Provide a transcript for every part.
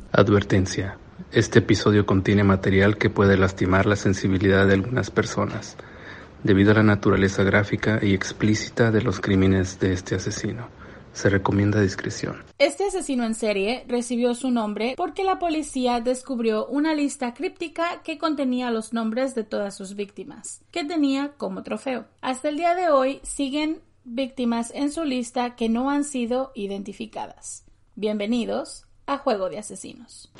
Advertencia: este episodio contiene material que puede lastimar la sensibilidad de algunas personas, debido a la naturaleza gráfica y explícita de los crímenes de este asesino. Se recomienda discreción. Este asesino en serie recibió su nombre porque la policía descubrió una lista críptica que contenía los nombres de todas sus víctimas, que tenía como trofeo. Hasta el día de hoy siguen víctimas en su lista que no han sido identificadas. Bienvenidos a Juego de Asesinos.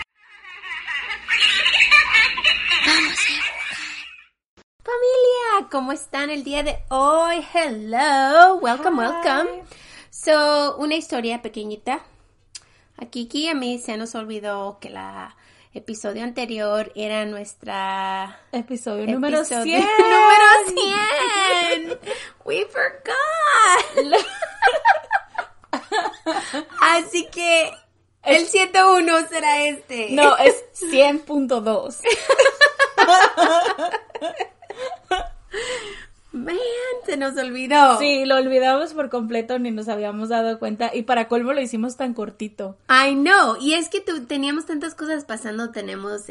Familia, ¿cómo están el día de hoy? Hello, welcome, welcome. So, una historia pequeñita. A Kiki y a mí se nos olvidó que la episodio anterior era nuestra... Episodio número 100. ¡Número 100! We forgot. Así que el 101 será este. No, es 100.2. Man, se nos olvidó. Sí, lo olvidamos por completo, ni nos habíamos dado cuenta. Y para colmo lo hicimos tan cortito. I know. Y es que teníamos tantas cosas pasando. Tenemos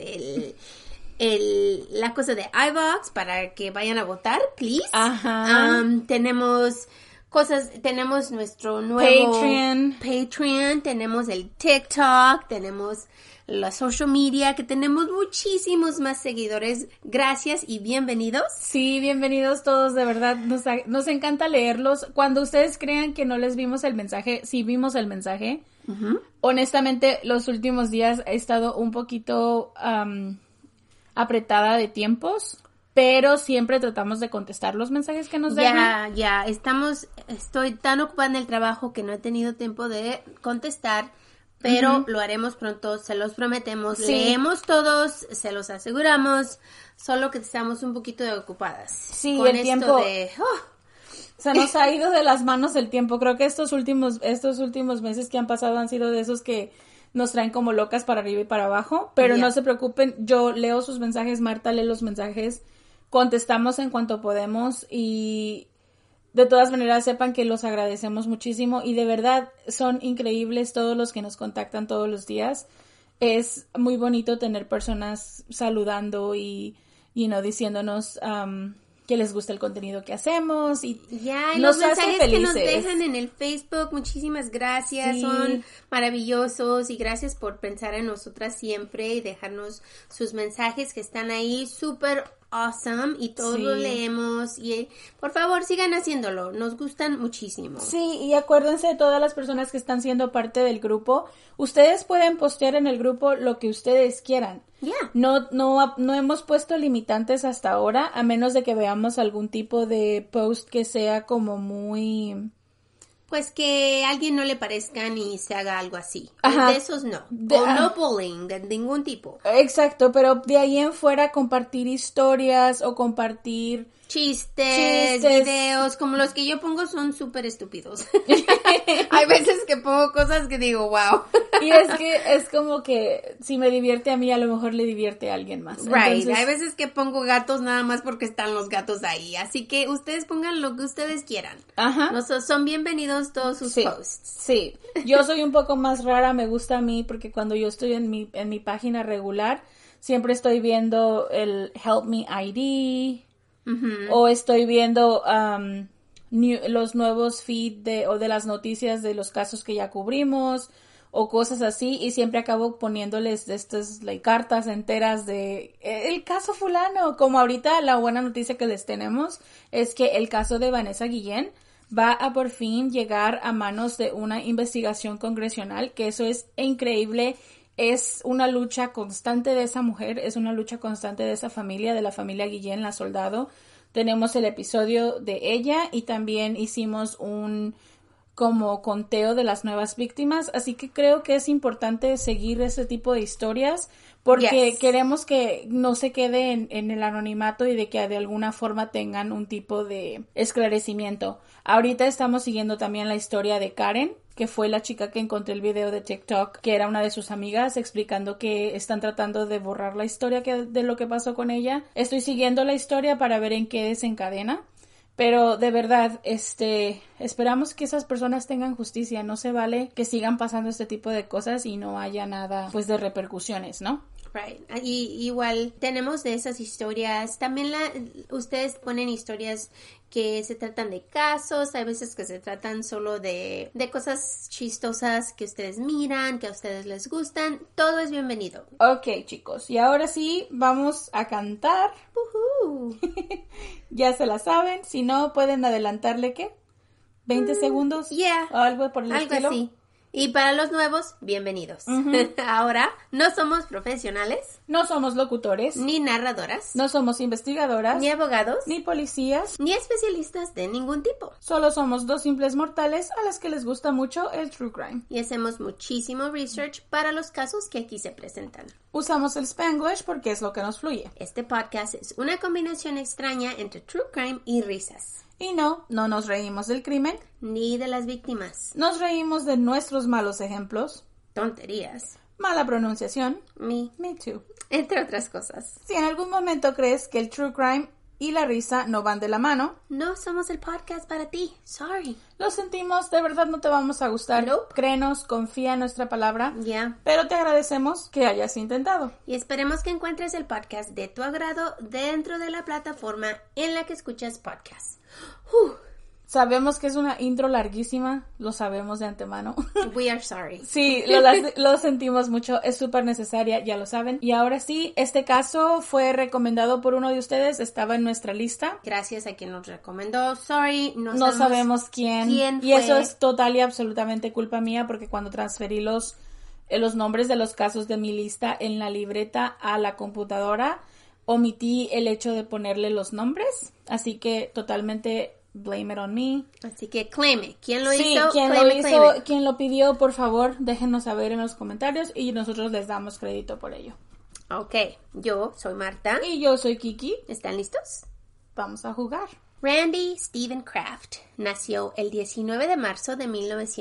la cosa de iVox para que vayan a votar, please. Ajá. Tenemos cosas, tenemos nuestro nuevo Patreon, tenemos el TikTok, tenemos la social media, que tenemos muchísimos más seguidores. Gracias y bienvenidos. Sí, bienvenidos todos, de verdad, nos encanta leerlos. Cuando ustedes crean que no les vimos el mensaje, sí vimos el mensaje. Uh-huh. Honestamente, los últimos días he estado un poquito apretada de tiempos, pero siempre tratamos de contestar los mensajes que nos dejan. Estoy tan ocupada en el trabajo que no he tenido tiempo de contestar. Pero lo haremos pronto, se los prometemos. Sí. Leemos todos, se los aseguramos, solo que estamos un poquito ocupadas. Sí, con el tiempo se nos ha ido de las manos el tiempo. Creo que estos últimos meses que han pasado han sido de esos que nos traen como locas para arriba y para abajo. Pero no se preocupen, yo leo sus mensajes, Marta lee los mensajes, contestamos en cuanto podemos y... De todas maneras, sepan que los agradecemos muchísimo y de verdad son increíbles todos los que nos contactan todos los días. Es muy bonito tener personas saludando y diciéndonos que les gusta el contenido que hacemos y los mensajes que nos dejan en el Facebook, muchísimas gracias, sí. Son maravillosos y gracias por pensar en nosotras siempre y dejarnos sus mensajes que están ahí súper awesome y todos lo leemos y por favor sigan haciéndolo, nos gustan muchísimo. Sí, y acuérdense de todas las personas que están siendo parte del grupo, ustedes pueden postear en el grupo lo que ustedes quieran. No hemos puesto limitantes hasta ahora, a menos de que veamos algún tipo de post que sea como muy... Pues que a alguien no le parezca ni se haga algo así. Ajá. De esos no. No bullying de ningún tipo. Exacto, pero de ahí en fuera compartir historias o compartir... Chistes, videos, como los que yo pongo son súper estúpidos. Hay veces que pongo cosas que digo, wow. Y es que es como que si me divierte a mí, a lo mejor le divierte a alguien más. Right, entonces... hay veces que pongo gatos nada más porque están los gatos ahí. Así que ustedes pongan lo que ustedes quieran. Ajá. Son bienvenidos todos sus posts. Sí, yo soy un poco más rara, me gusta a mí porque cuando yo estoy en mi página regular, siempre estoy viendo el Help Me ID... Uh-huh. O estoy viendo los nuevos feed de las noticias de los casos que ya cubrimos o cosas así y siempre acabo poniéndoles estas cartas enteras de el caso fulano. Como ahorita la buena noticia que les tenemos es que el caso de Vanessa Guillén va a por fin llegar a manos de una investigación congresional, que eso es increíble. Es una lucha constante de esa mujer, es una lucha constante de esa familia, de la familia Guillén, la soldado. Tenemos el episodio de ella y también hicimos un como conteo de las nuevas víctimas. Así que creo que es importante seguir ese tipo de historias porque queremos que no se quede en el anonimato y de que de alguna forma tengan un tipo de esclarecimiento. Ahorita estamos siguiendo también la historia de Karen, que fue la chica que encontré el video de TikTok, que era una de sus amigas, explicando que están tratando de borrar la historia de lo que pasó con ella. Estoy siguiendo la historia para ver en qué desencadena, Pero de verdad, esperamos que esas personas tengan justicia. No se vale que sigan pasando este tipo de cosas y no haya nada, pues, de repercusiones, ¿no? Right. Y igual tenemos de esas historias. También ustedes ponen historias que se tratan de casos, hay veces que se tratan solo de cosas chistosas que ustedes miran, que a ustedes les gustan. Todo es bienvenido. Ok, chicos. Y ahora sí, vamos a cantar. Ya se la saben. Si no, pueden adelantarle, ¿qué? 20 segundos. Yeah. O algo por el estilo. Así. Y para los nuevos, bienvenidos. Ahora, no somos profesionales. No somos locutores. Ni narradoras. No somos investigadoras. Ni abogados. Ni policías. Ni especialistas de ningún tipo. Solo somos dos simples mortales a las que les gusta mucho el true crime. Y hacemos muchísimo research para los casos que aquí se presentan. Usamos el Spanglish porque es lo que nos fluye. Este podcast es una combinación extraña entre true crime y risas. Y no nos reímos del crimen. Ni de las víctimas. Nos reímos de nuestros malos ejemplos. Tonterías. Mala pronunciación. Me too. Entre otras cosas. Si en algún momento crees que el true crime y la risa no van de la mano, no somos el podcast para ti. Sorry. Lo sentimos, de verdad no te vamos a gustar. Nope. Créenos, confía en nuestra palabra. Yeah. Pero te agradecemos que hayas intentado. Y esperemos que encuentres el podcast de tu agrado dentro de la plataforma en la que escuchas podcasts. Sabemos que es una intro larguísima, lo sabemos de antemano. We are sorry. Sí, lo sentimos mucho, es súper necesaria, ya lo saben. Y ahora sí, este caso fue recomendado por uno de ustedes, estaba en nuestra lista. Gracias a quien nos recomendó. Sorry, no sabemos quién fue. Y eso es total y absolutamente culpa mía, porque cuando transferí los nombres de los casos de mi lista en la libreta a la computadora, omití el hecho de ponerle los nombres, así que totalmente blame it on me. Así que claim it. ¿Quién lo sí, hizo? Quien lo pidió, por favor, déjenos saber en los comentarios y nosotros les damos crédito por ello. Ok, yo soy Marta. Y yo soy Kiki. ¿Están listos? Vamos a jugar. Randy Stephen Kraft nació el 19 de marzo de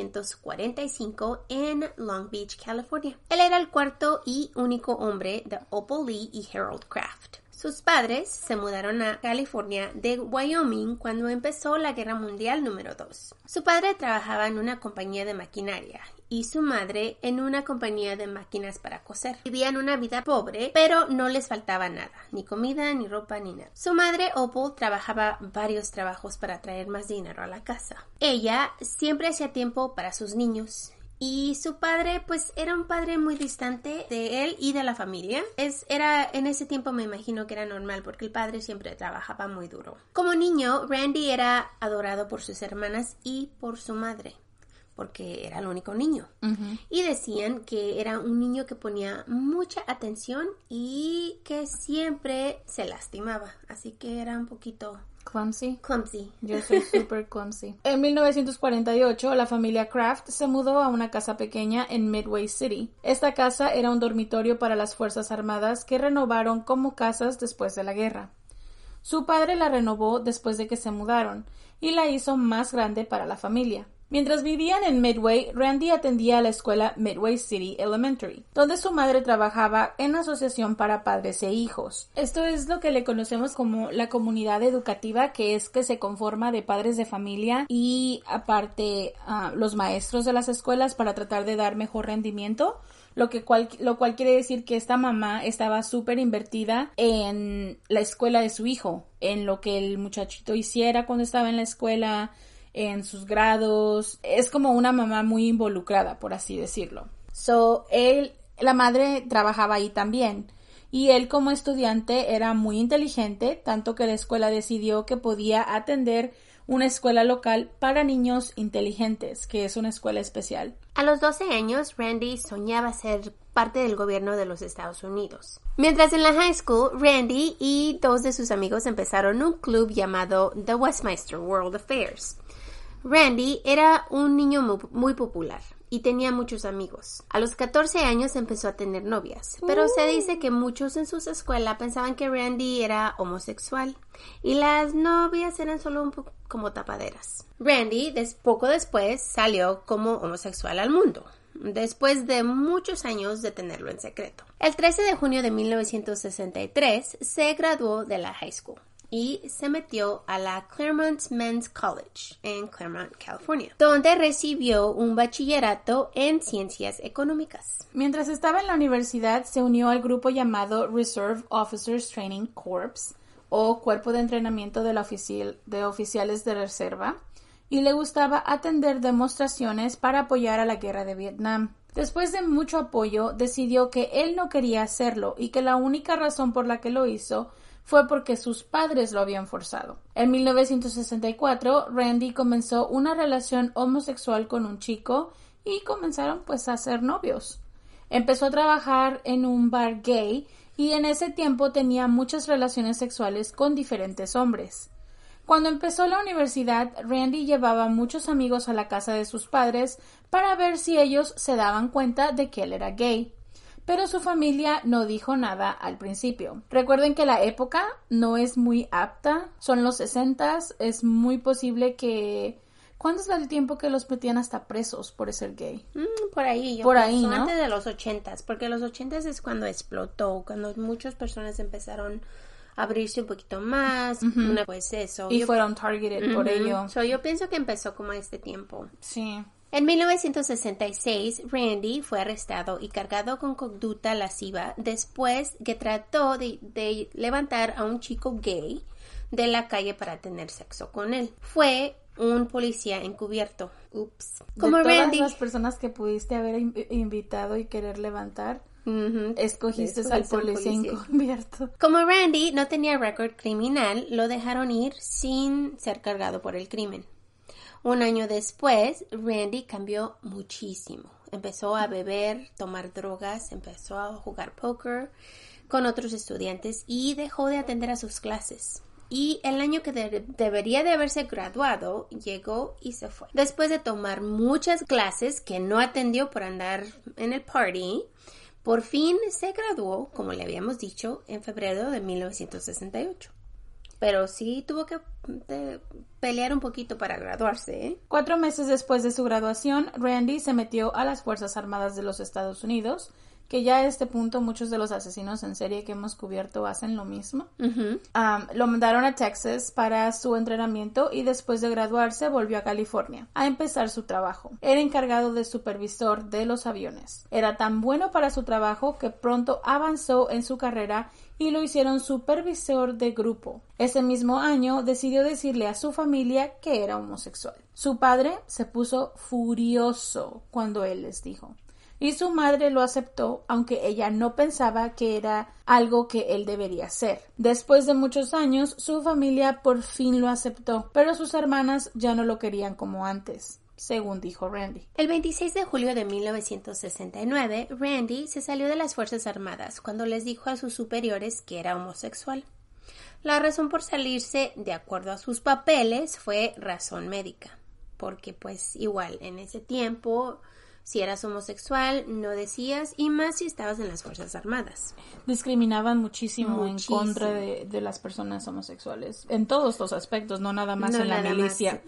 1945 en Long Beach, California. Él era el cuarto y único hombre de Opal Lee y Harold Kraft. Sus padres se mudaron a California de Wyoming cuando empezó la Guerra Mundial número 2. Su padre trabajaba en una compañía de maquinaria y su madre en una compañía de máquinas para coser. Vivían una vida pobre, pero no les faltaba nada, ni comida, ni ropa, ni nada. Su madre, Opal, trabajaba varios trabajos para traer más dinero a la casa. Ella siempre hacía tiempo para sus niños. Y su padre, pues, era un padre muy distante de él y de la familia. En ese tiempo me imagino que era normal porque el padre siempre trabajaba muy duro. Como niño, Randy era adorado por sus hermanas y por su madre, porque era el único niño. Y decían que era un niño que ponía mucha atención y que siempre se lastimaba. Así que era un poquito... Clumsy. Yo soy super clumsy. En 1948, la familia Kraft se mudó a una casa pequeña en Midway City. Esta casa era un dormitorio para las Fuerzas Armadas que renovaron como casas después de la guerra. Su padre la renovó después de que se mudaron y la hizo más grande para la familia. Mientras vivían en Midway, Randy atendía a la escuela Midway City Elementary, donde su madre trabajaba en asociación para padres e hijos. Esto es lo que le conocemos como la comunidad educativa, que se conforma de padres de familia y aparte los maestros de las escuelas para tratar de dar mejor rendimiento. Lo cual quiere decir que esta mamá estaba súper invertida en la escuela de su hijo, en lo que el muchachito hiciera cuando estaba en la escuela, en sus grados. Es como una mamá muy involucrada, por así decirlo. La madre trabajaba ahí también. Y él como estudiante era muy inteligente, tanto que la escuela decidió que podía atender una escuela local para niños inteligentes, que es una escuela especial. A los 12 años, Randy soñaba ser parte del gobierno de los Estados Unidos. Mientras en la high school, Randy y dos de sus amigos empezaron un club llamado The Westminster World Affairs. Randy era un niño muy popular y tenía muchos amigos. A los 14 años empezó a tener novias, pero se dice que muchos en su escuela pensaban que Randy era homosexual y las novias eran solo un poco como tapaderas. Randy poco después salió como homosexual al mundo, después de muchos años de tenerlo en secreto. El 13 de junio de 1963 se graduó de la high school. y se metió a la Claremont Men's College en Claremont, California, donde recibió un bachillerato en ciencias económicas. Mientras estaba en la universidad, se unió al grupo llamado Reserve Officers Training Corps, o Cuerpo de Entrenamiento de Oficiales de Reserva, y le gustaba atender demostraciones para apoyar a la guerra de Vietnam. Después de mucho apoyo, decidió que él no quería hacerlo y que la única razón por la que lo hizo fue porque sus padres lo habían forzado. En 1964, Randy comenzó una relación homosexual con un chico y comenzaron pues a ser novios. Empezó a trabajar en un bar gay y en ese tiempo tenía muchas relaciones sexuales con diferentes hombres. Cuando empezó la universidad, Randy llevaba muchos amigos a la casa de sus padres para ver si ellos se daban cuenta de que él era gay. Pero su familia no dijo nada al principio. Recuerden que la época no es muy apta, son los 60s, es muy posible que... ¿Cuándo es el tiempo que los metían hasta presos por ser gay? Por ahí, ¿no? Antes de los 80s, porque los 80s es cuando explotó, cuando muchas personas empezaron a abrirse un poquito más, pues eso. Y fueron targeted por ello. Yo pienso que empezó como a este tiempo. Sí. En 1966, Randy fue arrestado y cargado con conducta lasciva después que trató de levantar a un chico gay de la calle para tener sexo con él. Fue un policía encubierto. Ups. Como Randy, todas las personas que pudiste haber invitado y querer levantar, escogiste al policía encubierto. Como Randy no tenía récord criminal, lo dejaron ir sin ser cargado por el crimen. Un año después, Randy cambió muchísimo. Empezó a beber, tomar drogas, empezó a jugar póker con otros estudiantes y dejó de atender a sus clases. Y el año que debería de haberse graduado, llegó y se fue. Después de tomar muchas clases que no atendió por andar en el party, por fin se graduó, como le habíamos dicho, en febrero de 1968. Pero sí tuvo que pelear un poquito para graduarse, ¿eh? 4 meses después de su graduación, Randy se metió a las Fuerzas Armadas de los Estados Unidos, que ya a este punto muchos de los asesinos en serie que hemos cubierto hacen lo mismo. Lo mandaron a Texas para su entrenamiento y después de graduarse volvió a California a empezar su trabajo. Era encargado de supervisor de los aviones. Era tan bueno para su trabajo que pronto avanzó en su carrera y lo hicieron supervisor de grupo. Ese mismo año decidió decirle a su familia que era homosexual. Su padre se puso furioso cuando él les dijo. Y su madre lo aceptó, aunque ella no pensaba que era algo que él debería hacer. Después de muchos años, su familia por fin lo aceptó, pero sus hermanas ya no lo querían como antes, según dijo Randy. El 26 de julio de 1969, Randy se salió de las Fuerzas Armadas cuando les dijo a sus superiores que era homosexual. La razón por salirse, de acuerdo a sus papeles, fue razón médica, porque pues igual en ese tiempo... Si eras homosexual, no decías, y más si estabas en las Fuerzas Armadas. Discriminaban muchísimo. En contra de las personas homosexuales. En todos los aspectos, no nada más en la milicia.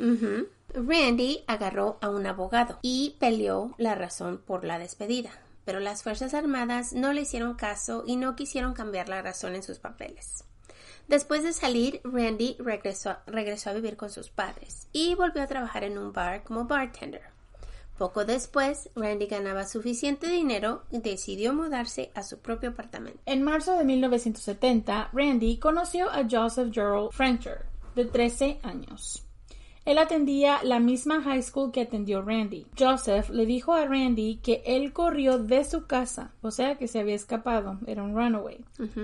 Randy agarró a un abogado y peleó la razón por la despedida. Pero las Fuerzas Armadas no le hicieron caso y no quisieron cambiar la razón en sus papeles. Después de salir, Randy regresó a vivir con sus padres y volvió a trabajar en un bar como bartender. Poco después, Randy ganaba suficiente dinero y decidió mudarse a su propio apartamento. En marzo de 1970, Randy conoció a Joseph Gerald Frencher, de 13 años. Él atendía la misma high school que atendió Randy. Joseph le dijo a Randy que él corrió de su casa, o sea que se había escapado, era un runaway.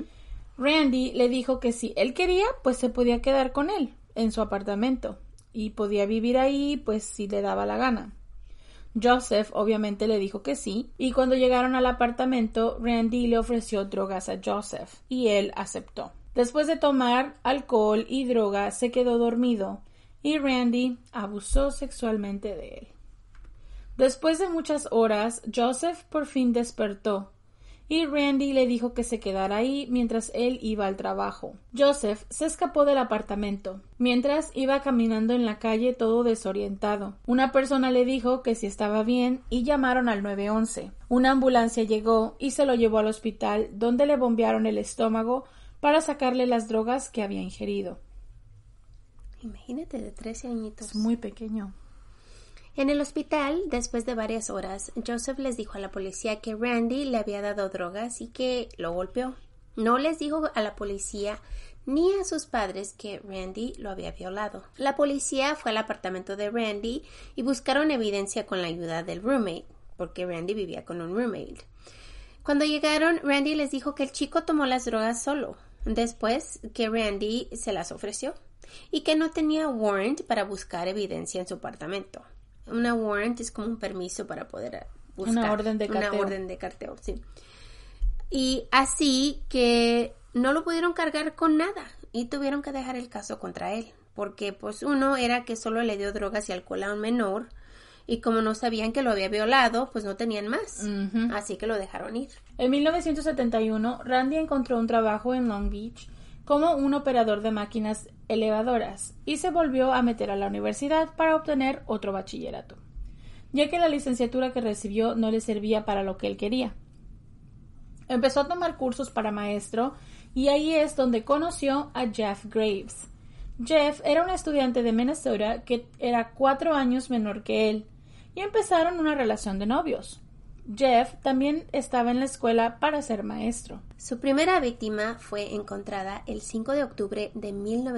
Randy le dijo que si él quería, pues se podía quedar con él en su apartamento y podía vivir ahí, pues si le daba la gana. Joseph obviamente le dijo que sí, y cuando llegaron al apartamento, Randy le ofreció drogas a Joseph, y él aceptó. Después de tomar alcohol y droga, se quedó dormido, y Randy abusó sexualmente de él. Después de muchas horas, Joseph por fin despertó, y Randy le dijo que se quedara ahí mientras él iba al trabajo. Joseph se escapó del apartamento, mientras iba caminando en la calle todo desorientado. Una persona le dijo que si estaba bien y llamaron al 911. Una ambulancia llegó y se lo llevó al hospital, donde le bombearon el estómago para sacarle las drogas que había ingerido. Imagínate, de 13 añitos. Es muy pequeño. En el hospital, después de varias horas, Joseph les dijo a la policía que Randy le había dado drogas y que lo golpeó. No les dijo a la policía ni a sus padres que Randy lo había violado. La policía fue al apartamento de Randy y buscaron evidencia con la ayuda del roommate, porque Randy vivía con un roommate. Cuando llegaron, Randy les dijo que el chico tomó las drogas solo, después que Randy se las ofreció, y que no tenía warrant para buscar evidencia en su apartamento. Una warrant es como un permiso para poder buscar. Una orden de carteo. Una orden de carteo, sí. Y así que no lo pudieron cargar con nada y tuvieron que dejar el caso contra él, porque pues uno era que solo le dio drogas y alcohol a un menor y como no sabían que lo había violado, pues no tenían más, así que lo dejaron ir. En 1971, Randy encontró un trabajo en Long Beach como un operador de máquinas elevadoras y se volvió a meter a la universidad para obtener otro bachillerato, ya que la licenciatura que recibió no le servía para lo que él quería. Empezó a tomar cursos para maestro y ahí es donde conoció a Jeff Graves. Jeff era un estudiante de Minnesota que era 4 años menor que él y empezaron una relación de novios. Jeff también estaba en la escuela para ser maestro. Su primera víctima fue encontrada el 5 de octubre de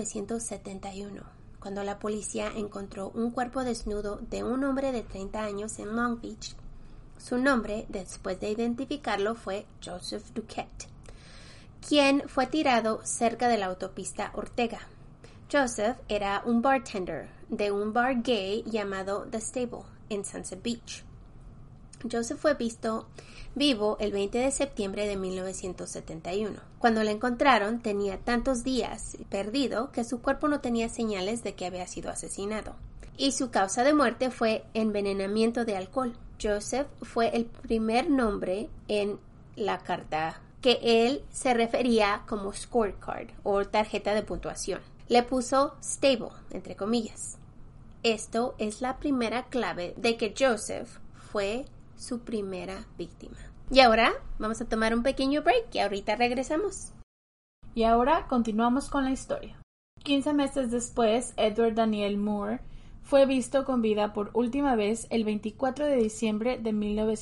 1971, cuando la policía encontró un cuerpo desnudo de un hombre de 30 años en Long Beach. Su nombre, después de identificarlo, fue Joseph Duquette, quien fue tirado cerca de la autopista Ortega. Joseph era un bartender de un bar gay llamado The Stable en Sunset Beach. Joseph fue visto vivo el 20 de septiembre de 1971. Cuando lo encontraron, tenía tantos días perdido que su cuerpo no tenía señales de que había sido asesinado. Y su causa de muerte fue envenenamiento de alcohol. Joseph fue el primer nombre en la carta que él se refería como scorecard o tarjeta de puntuación. Le puso stable, entre comillas. Esto es la primera clave de que Joseph fue su primera víctima. Y ahora vamos a tomar un pequeño break y ahorita regresamos. Y ahora continuamos con la historia. 15 meses después, Edward Daniel Moore fue visto con vida por última vez el 24 de diciembre de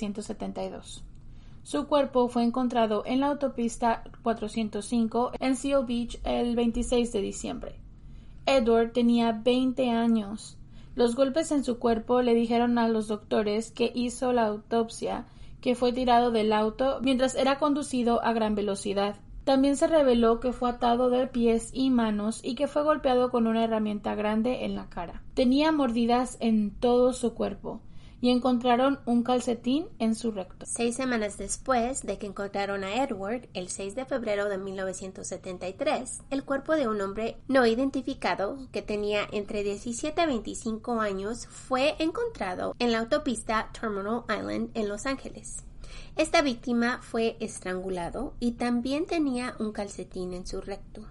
1972. Su cuerpo fue encontrado en la autopista 405 en Seal Beach el 26 de diciembre. Edward tenía 20 años. Los golpes en su cuerpo le dijeron a los doctores que hizo la autopsia que fue tirado del auto mientras era conducido a gran velocidad. También se reveló que fue atado de pies y manos y que fue golpeado con una herramienta grande en la cara. Tenía mordidas en todo su cuerpo y encontraron un calcetín en su recto. 6 semanas después de que encontraron a Edward, el 6 de febrero de 1973, el cuerpo de un hombre no identificado que tenía entre 17 a 25 años fue encontrado en la autopista Terminal Island en Los Ángeles. Esta víctima fue estrangulado y también tenía un calcetín en su recto.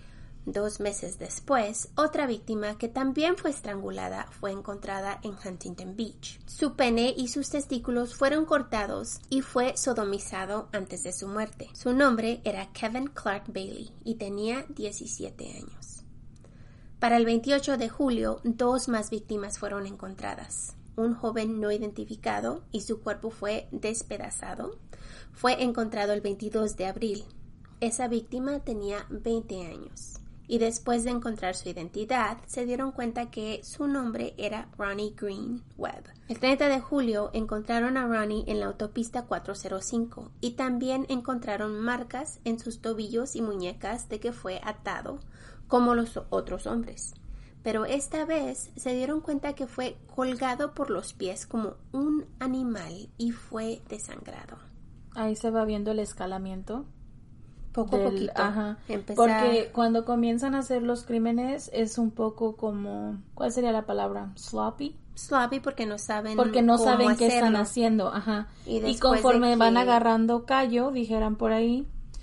2 meses después, otra víctima que también fue estrangulada fue encontrada en Huntington Beach. Su pene y sus testículos fueron cortados y fue sodomizado antes de su muerte. Su nombre era Kevin Clark Bailey y tenía 17 años. Para el 28 de julio, 2 más víctimas fueron encontradas. Un joven no identificado y su cuerpo fue despedazado. Fue encontrado el 22 de abril. Esa víctima tenía 20 años. Y después de encontrar su identidad, se dieron cuenta que su nombre era Ronnie Green Webb. El 30 de julio encontraron a Ronnie en la autopista 405 y también encontraron marcas en sus tobillos y muñecas de que fue atado, como los otros hombres. Pero esta vez se dieron cuenta que fue colgado por los pies como un animal y fue desangrado. Ahí se va viendo el escalamiento. Poco a poquito. Ajá, porque cuando comienzan a hacer los crímenes es un poco como, ¿cuál sería la palabra? Sloppy. Sloppy porque no saben qué están haciendo, ajá. Y conforme van agarrando callo, dijeran por ahí,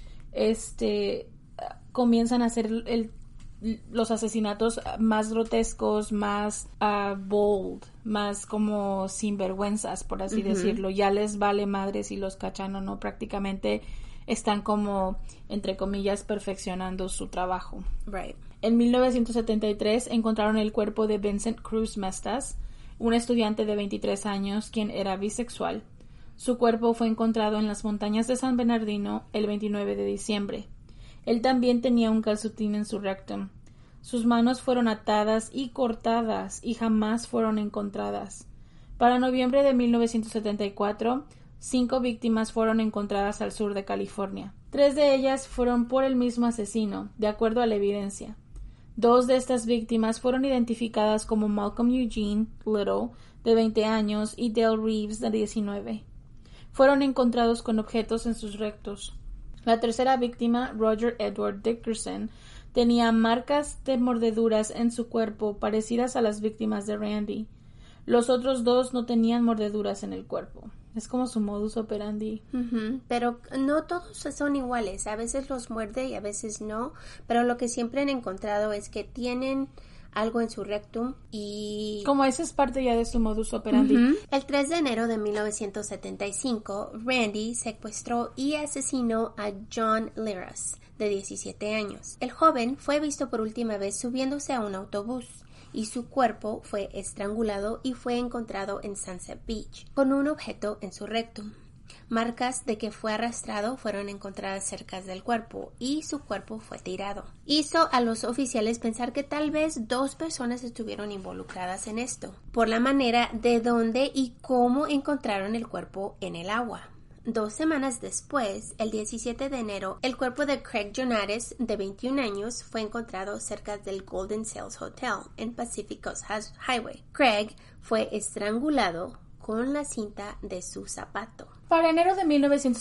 comienzan a hacer los asesinatos más grotescos, más bold, más como sinvergüenzas, por así decirlo. Ya les vale madre si los cachan o no, prácticamente están como, entre comillas, perfeccionando su trabajo. Right. En 1973 encontraron el cuerpo de Vincent Cruz Mestas, un estudiante de 23 años quien era bisexual. Su cuerpo fue encontrado en las montañas de San Bernardino el 29 de diciembre. Él también tenía un calcetín en su rectum. Sus manos fueron atadas y cortadas y jamás fueron encontradas. Para noviembre de 1974, 5 víctimas fueron encontradas al sur de California. 3 de ellas fueron por el mismo asesino, de acuerdo a la evidencia. 2 de estas víctimas fueron identificadas como Malcolm Eugene Little, de 20 años, y Dale Reeves, de 19. Fueron encontrados con objetos en sus rectos. La tercera víctima, Roger Edward Dickerson, tenía marcas de mordeduras en su cuerpo parecidas a las víctimas de Randy. Los otros 2 no tenían mordeduras en el cuerpo. Es como su modus operandi. Pero no todos son iguales. A veces los muerde y a veces no. Pero lo que siempre han encontrado es que tienen algo en su rectum y... Como eso es parte ya de su modus operandi. El 3 de enero de 1975, Randy secuestró y asesinó a John Liras, de 17 años. El joven fue visto por última vez subiéndose a un autobús y su cuerpo fue estrangulado y fue encontrado en Sunset Beach, con un objeto en su rectum. Marcas de que fue arrastrado fueron encontradas cerca del cuerpo y su cuerpo fue tirado. Hizo a los oficiales pensar que tal vez 2 personas estuvieron involucradas en esto, por la manera de dónde y cómo encontraron el cuerpo en el agua. 2 semanas después, el 17 de enero, el cuerpo de Craig Jonares, de 21 años, fue encontrado cerca del Golden Sails Hotel en Pacific Coast Highway. Craig fue estrangulado con la cinta de su zapato. Para enero de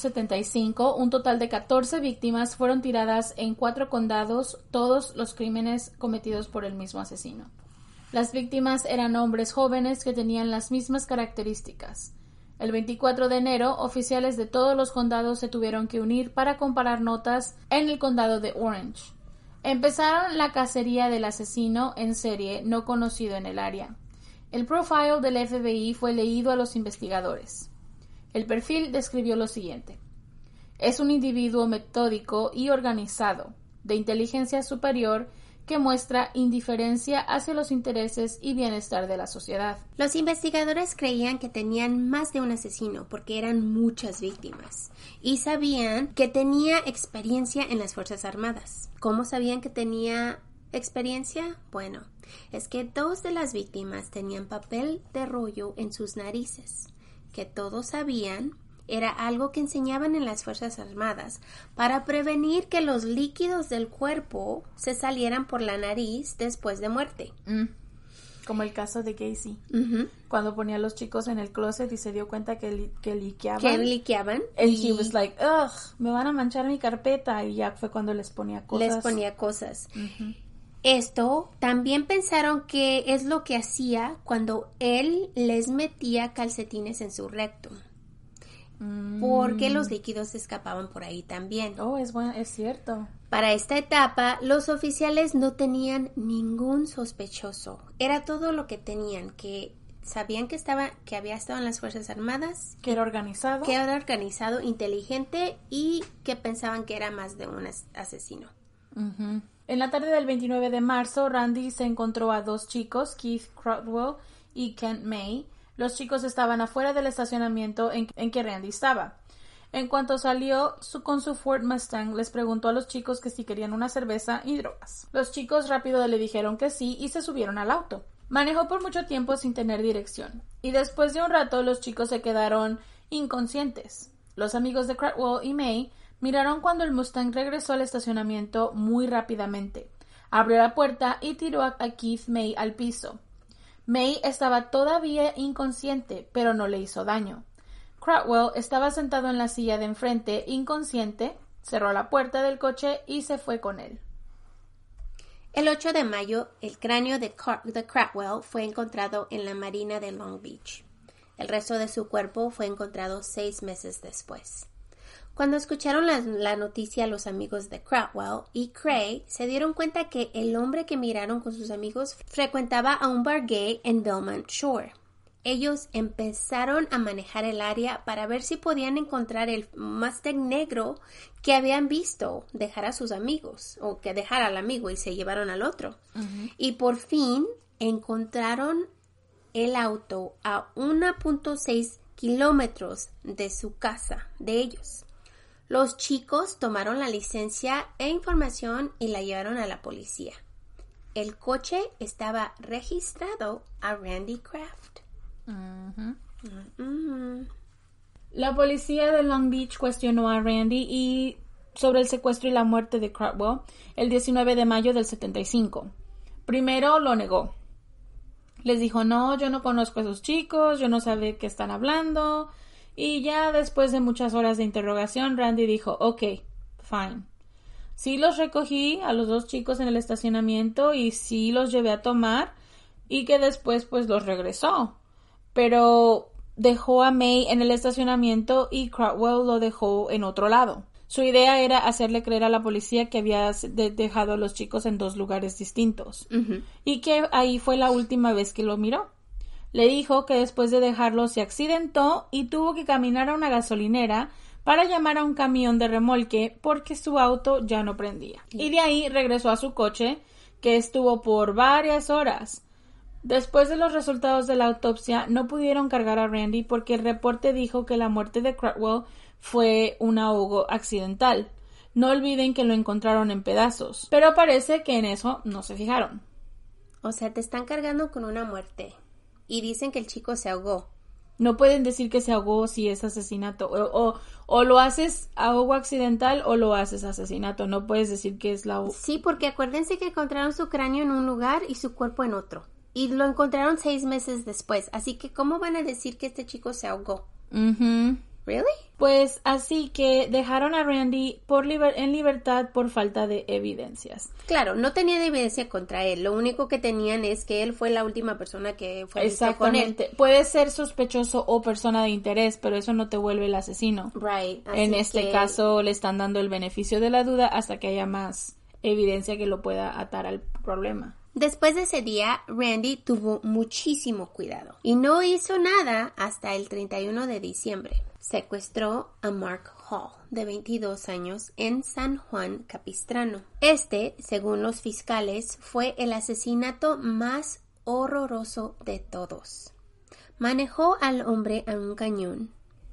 1975, un total de 14 víctimas fueron tiradas en 4 condados, todos los crímenes cometidos por el mismo asesino. Las víctimas eran hombres jóvenes que tenían las mismas características. El 24 de enero, oficiales de todos los condados se tuvieron que unir para comparar notas en el condado de Orange. Empezaron la cacería del asesino en serie no conocido en el área. El profile del FBI fue leído a los investigadores. El perfil describió lo siguiente: es un individuo metódico y organizado, de inteligencia superior, que muestra indiferencia hacia los intereses y bienestar de la sociedad. Los investigadores creían que tenían más de un asesino porque eran muchas víctimas y sabían que tenía experiencia en las Fuerzas Armadas. ¿Cómo sabían que tenía experiencia? Bueno, es que 2 de las víctimas tenían papel de rollo en sus narices, que todos sabían era algo que enseñaban en las Fuerzas Armadas para prevenir que los líquidos del cuerpo se salieran por la nariz después de muerte. Como el caso de Gacy. Cuando ponía a los chicos en el closet y se dio cuenta que liqueaban. Que liqueaban. And he was like, ugh, me van a manchar mi carpeta. Y ya fue cuando les ponía cosas. Esto también pensaron que es lo que hacía cuando él les metía calcetines en su recto. Porque los líquidos escapaban por ahí también. Oh, es cierto. Para esta etapa, los oficiales no tenían ningún sospechoso. Era todo lo que tenían, que sabían que había estado en las Fuerzas Armadas. Que era organizado. Inteligente y que pensaban que era más de un asesino. En la tarde del 29 de marzo, Randy se encontró a 2 chicos, Keith Crotwell y Kent May. Los chicos estaban afuera del estacionamiento en que Randy estaba. En cuanto salió con su Ford Mustang, les preguntó a los chicos que si querían una cerveza y drogas. Los chicos rápido le dijeron que sí y se subieron al auto. Manejó por mucho tiempo sin tener dirección, y después de un rato los chicos se quedaron inconscientes. Los amigos de Crotwell y May miraron cuando el Mustang regresó al estacionamiento muy rápidamente. Abrió la puerta y tiró a Keith May al piso. May estaba todavía inconsciente, pero no le hizo daño. Crotwell estaba sentado en la silla de enfrente, inconsciente, cerró la puerta del coche y se fue con él. El 8 de mayo, el cráneo de Crotwell fue encontrado en la marina de Long Beach. El resto de su cuerpo fue encontrado 6 meses después. Cuando escucharon la noticia, los amigos de Crotwell y Craig se dieron cuenta que el hombre que miraron con sus amigos frecuentaba a un bar gay en Belmont Shore. ellos empezaron a manejar el área para ver si podían encontrar el Mustang negro que habían visto dejar a sus amigos, o que dejar al amigo y se llevaron al otro. Y por fin encontraron el auto a 1.6 kilómetros de su casa, de ellos. Los chicos tomaron la licencia e información y la llevaron a la policía. El coche estaba registrado a Randy Kraft. La policía de Long Beach cuestionó a Randy sobre el secuestro y la muerte de Caldwell el 19 de mayo del 75. Primero lo negó. Les dijo, no, yo no conozco a esos chicos, yo no sé de qué están hablando. Y ya después de muchas horas de interrogación, Randy dijo, ok, fine. Sí los recogí a los dos chicos en el estacionamiento y sí los llevé a tomar y que después pues los regresó. Pero dejó a May en el estacionamiento y Caldwell lo dejó en otro lado. Su idea era hacerle creer a la policía que había dejado a los chicos en dos lugares distintos y que ahí fue la última vez que lo miró. Le dijo que después de dejarlo se accidentó y tuvo que caminar a una gasolinera para llamar a un camión de remolque porque su auto ya no prendía. Y de ahí regresó a su coche, que estuvo por varias horas. Después de los resultados de la autopsia, no pudieron cargar a Randy porque el reporte dijo que la muerte de Caldwell fue un ahogo accidental. No olviden que lo encontraron en pedazos, pero parece que en eso no se fijaron. O sea, te están cargando con una muerte y dicen que el chico se ahogó. No pueden decir que se ahogó si es asesinato. O lo haces ahogo accidental o lo haces asesinato. No puedes decir que es la... Sí, porque acuérdense que encontraron su cráneo en un lugar y su cuerpo en otro. Y lo encontraron 6 meses después. Así que, ¿cómo van a decir que este chico se ahogó? ¿Really? Pues así que dejaron a Randy en libertad por falta de evidencias. Claro, no tenían evidencia contra él. Lo único que tenían es que él fue la última persona que fue visto con él. Puede ser sospechoso o persona de interés, pero eso no te vuelve el asesino. Right. En este caso le están dando el beneficio de la duda hasta que haya más evidencia que lo pueda atar al problema. Después de ese día, Randy tuvo muchísimo cuidado y no hizo nada hasta el 31 de diciembre. Secuestró a Mark Hall, de 22 años, en San Juan Capistrano. Según los fiscales, fue el asesinato más horroroso de todos. Manejó al hombre a un cañón,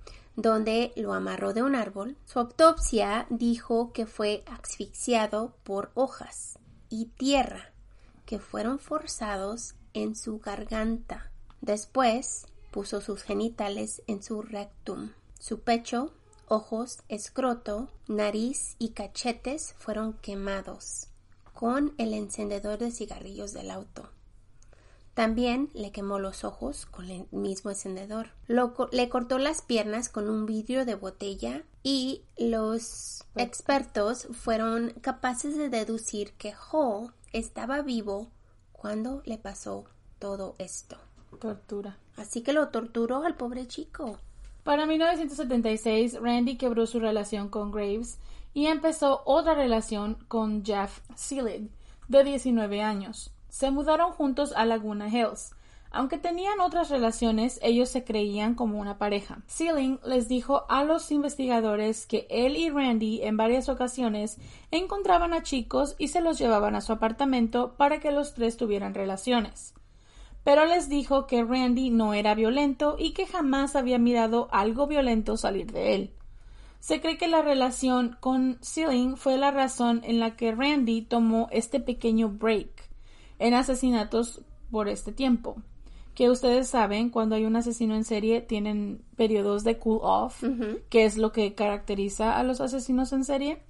donde lo amarró de un árbol. Su autopsia dijo que fue asfixiado por hojas y tierra que fueron forzados en su garganta. Después puso sus genitales en su rectum. Su pecho, ojos, escroto, nariz y cachetes fueron quemados con el encendedor de cigarrillos del auto. También le quemó los ojos con el mismo encendedor. Le cortó las piernas con un vidrio de botella y los expertos fueron capaces de deducir que Hall estaba vivo cuando le pasó todo esto. Tortura. Así que lo torturó al pobre chico. Para 1976, Randy quebró su relación con Graves y empezó otra relación con Jeff Seelig, de 19 años. Se mudaron juntos a Laguna Hills. Aunque tenían otras relaciones, ellos se creían como una pareja. Seelig les dijo a los investigadores que él y Randy en varias ocasiones encontraban a chicos y se los llevaban a su apartamento para que los tres tuvieran relaciones. Pero les dijo que Randy no era violento y que jamás había mirado algo violento salir de él. Se cree que la relación con Seelig fue la razón en la que Randy tomó este pequeño break en asesinatos por este tiempo. Que ustedes saben, cuando hay un asesino en serie tienen periodos de cool off, que es lo que caracteriza a los asesinos en serie.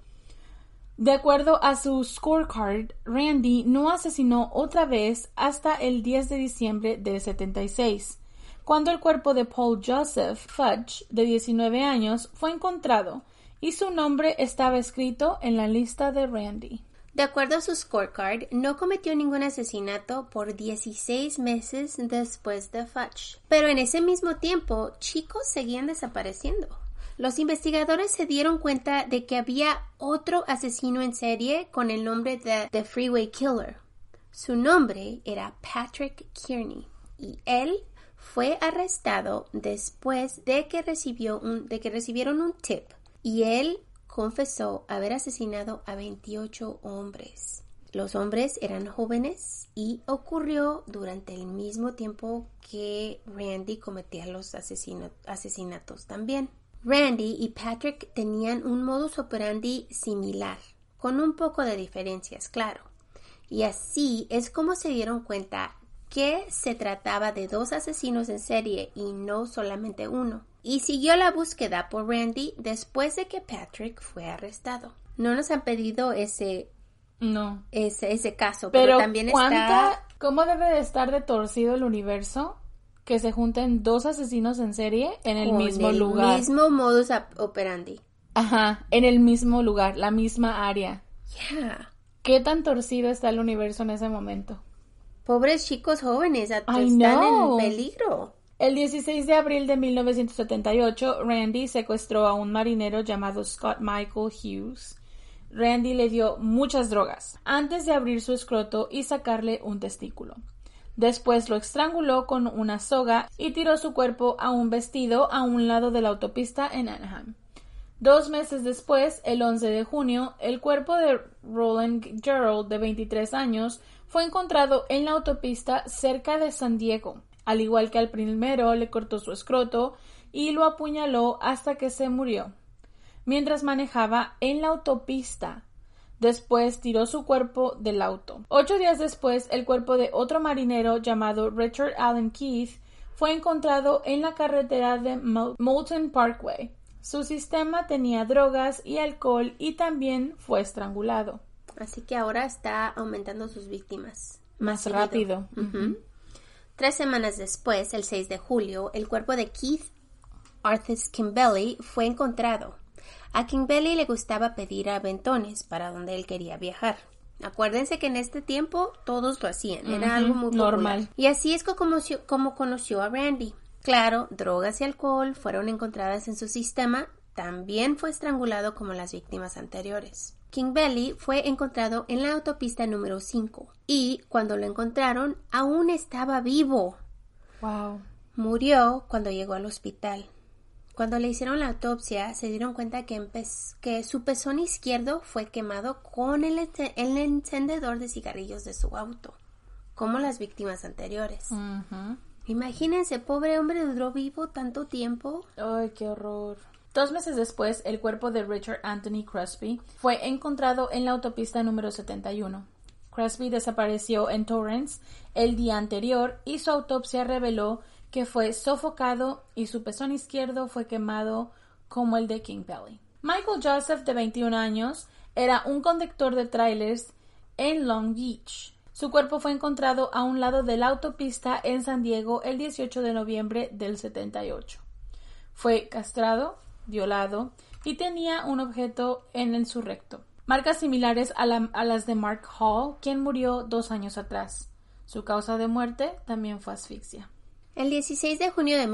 De acuerdo a su scorecard, Randy no asesinó otra vez hasta el 10 de diciembre del 76, cuando el cuerpo de Paul Joseph Fudge, de 19 años, fue encontrado y su nombre estaba escrito en la lista de Randy. De acuerdo a su scorecard, no cometió ningún asesinato por 16 meses después de Fudge. Pero en ese mismo tiempo, chicos seguían desapareciendo. Los investigadores se dieron cuenta de que había otro asesino en serie con el nombre de The Freeway Killer. Su nombre era Patrick Kearney y él fue arrestado después de que recibieron un tip y él confesó haber asesinado a 28 hombres. Los hombres eran jóvenes y ocurrió durante el mismo tiempo que Randy cometía los asesinatos también. Randy y Patrick tenían un modus operandi similar, con un poco de diferencias, claro. Y así es como se dieron cuenta que se trataba de 2 asesinos en serie y no solamente uno. Y siguió la búsqueda por Randy después de que Patrick fue arrestado. No nos han pedido ese caso, pero también está... ¿Cómo debe de estar de torcido el universo que se junten 2 asesinos en serie en el mismo lugar? En el mismo modus operandi. Ajá, en el mismo lugar, la misma área. Yeah. ¿Qué tan torcido está el universo en ese momento? Pobres chicos jóvenes están en peligro. El 16 de abril de 1978, Randy secuestró a un marinero llamado Scott Michael Hughes. Randy le dio muchas drogas antes de abrir su escroto y sacarle un testículo. Después lo estranguló con una soga y tiró su cuerpo a un vestido a un lado de la autopista en Anaheim. 2 meses después, el 11 de junio, el cuerpo de Roland Gerald, de 23 años, fue encontrado en la autopista cerca de San Diego. Al igual que al primero, le cortó su escroto y lo apuñaló hasta que se murió, mientras manejaba en la autopista. Después tiró su cuerpo del auto. 8 días después, el cuerpo de otro marinero llamado Richard Allen Keith fue encontrado en la carretera de Moulton Parkway. Su sistema tenía drogas y alcohol y también fue estrangulado. Así que ahora está aumentando sus víctimas. Más rápido. Uh-huh. 3 semanas después, el 6 de julio, el cuerpo de Keith Arthur Kimbelly fue encontrado. A Kimbelly le gustaba pedir aventones para donde él quería viajar. Acuérdense que en este tiempo todos lo hacían. Era algo muy normal. Y así es como conoció a Randy. Claro, drogas y alcohol fueron encontradas en su sistema. También fue estrangulado como las víctimas anteriores. Kimbelly fue encontrado en la autopista número 5 y cuando lo encontraron aún estaba vivo. Wow. Murió cuando llegó al hospital. Cuando le hicieron la autopsia se dieron cuenta que su pezón izquierdo fue quemado con el encendedor de cigarrillos de su auto, como las víctimas anteriores. Uh-huh. Imagínense, pobre hombre duró vivo tanto tiempo. Ay, qué horror. 2 meses después, el cuerpo de Richard Anthony Crosby fue encontrado en la autopista número 71. Crosby desapareció en Torrance el día anterior y su autopsia reveló que fue sofocado y su pezón izquierdo fue quemado como el de Kimbelly. Michael Joseph, de 21 años, era un conductor de trailers en Long Beach. Su cuerpo fue encontrado a un lado de la autopista en San Diego el 18 de noviembre del 78. Fue castrado, violado y tenía un objeto en su recto. Marcas similares a las de Mark Hall, quien murió 2 años atrás. Su causa de muerte también fue asfixia. El 16 de junio de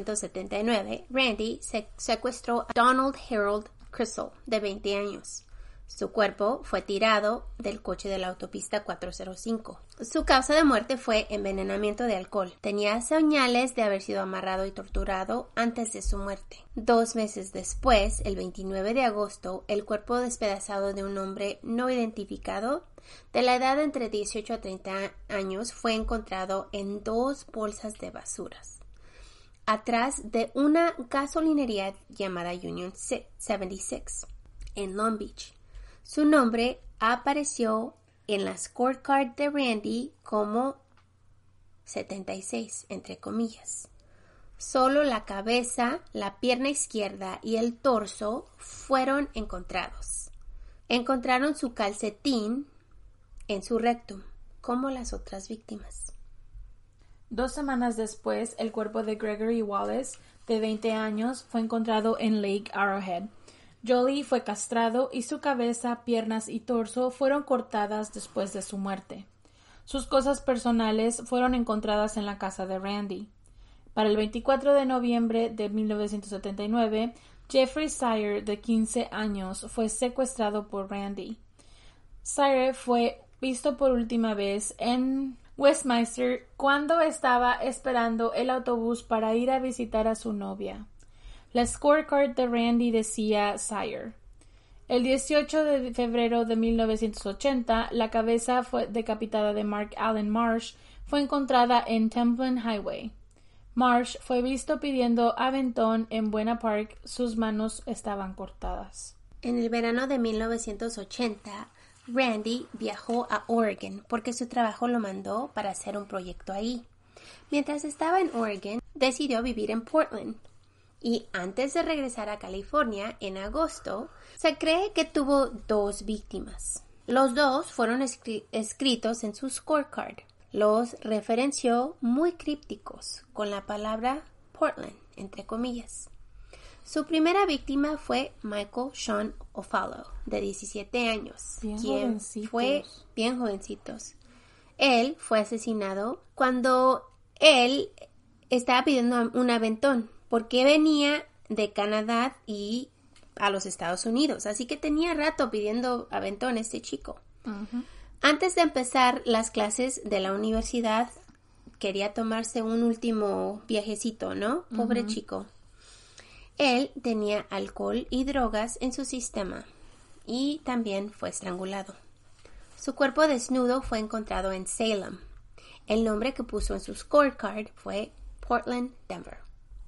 1979, Randy secuestró a Donald Harold Crystal, de 20 años. Su cuerpo fue tirado del coche de la autopista 405. Su causa de muerte fue envenenamiento de alcohol. Tenía señales de haber sido amarrado y torturado antes de su muerte. 2 meses después, el 29 de agosto, el cuerpo despedazado de un hombre no identificado de la edad de entre 18 a 30 años fue encontrado en 2 bolsas de basuras atrás de una gasolinería llamada Union 76 en Long Beach. Su nombre apareció en la scorecard de Randy como 76, entre comillas. Solo la cabeza, la pierna izquierda y el torso fueron encontrados. Encontraron su calcetín en su rectum, como las otras víctimas. 2 semanas después, el cuerpo de Gregory Wallace, de 20 años, fue encontrado en Lake Arrowhead. Jolie fue castrado y su cabeza, piernas y torso fueron cortadas después de su muerte. Sus cosas personales fueron encontradas en la casa de Randy. Para el 24 de noviembre de 1979, Jeffrey Sire, de 15 años, fue secuestrado por Randy. Sire fue visto por última vez en Westminster cuando estaba esperando el autobús para ir a visitar a su novia. La scorecard de Randy decía Sire. El 18 de febrero de 1980, la cabeza decapitada de Mark Allen Marsh fue encontrada en Templin Highway. Marsh fue visto pidiendo aventón en Buena Park. Sus manos estaban cortadas. En el verano de 1980, Randy viajó a Oregon porque su trabajo lo mandó para hacer un proyecto ahí. Mientras estaba en Oregon, decidió vivir en Portland. Y antes de regresar a California, en agosto, se cree que tuvo 2 víctimas. Los 2 fueron escritos en su scorecard. Los referenció muy crípticos, con la palabra Portland, entre comillas. Su primera víctima fue Michael Sean O'Fallo, de 17 años, quien fue bien jovencitos. Él fue asesinado cuando él estaba pidiendo un aventón, porque venía de Canadá y a los Estados Unidos, así que tenía rato pidiendo aventón este chico. Uh-huh. Antes de empezar las clases de la universidad, quería tomarse un último viajecito, ¿no? Pobre chico. Él tenía alcohol y drogas en su sistema y también fue estrangulado. Su cuerpo desnudo fue encontrado en Salem. El nombre que puso en su scorecard fue Portland, Denver.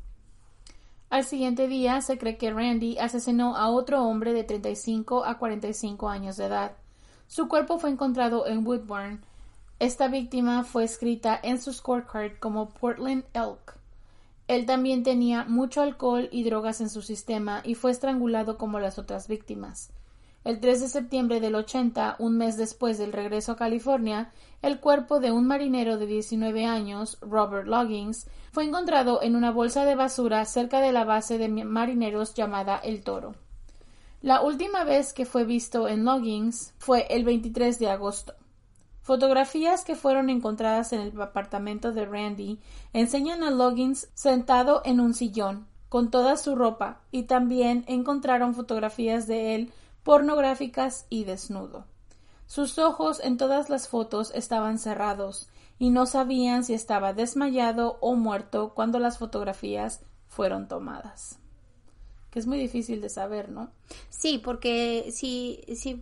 Al siguiente día se cree que Randy asesinó a otro hombre de 35 a 45 años de edad. Su cuerpo fue encontrado en Woodburn. Esta víctima fue escrita en su scorecard como Portland Elk. Él también tenía mucho alcohol y drogas en su sistema y fue estrangulado como las otras víctimas. El 3 de septiembre del 80, un mes después del regreso a California, el cuerpo de un marinero de 19 años, Robert Loggins, fue encontrado en una bolsa de basura cerca de la base de marineros llamada El Toro. La última vez que fue visto en Loggins fue el 23 de agosto. Fotografías que fueron encontradas en el apartamento de Randy enseñan a Loggins sentado en un sillón, con toda su ropa, y también encontraron fotografías de él pornográficas y desnudo. Sus ojos en todas las fotos estaban cerrados y no sabían si estaba desmayado o muerto cuando las fotografías fueron tomadas. Que es muy difícil de saber, ¿no? Sí, porque si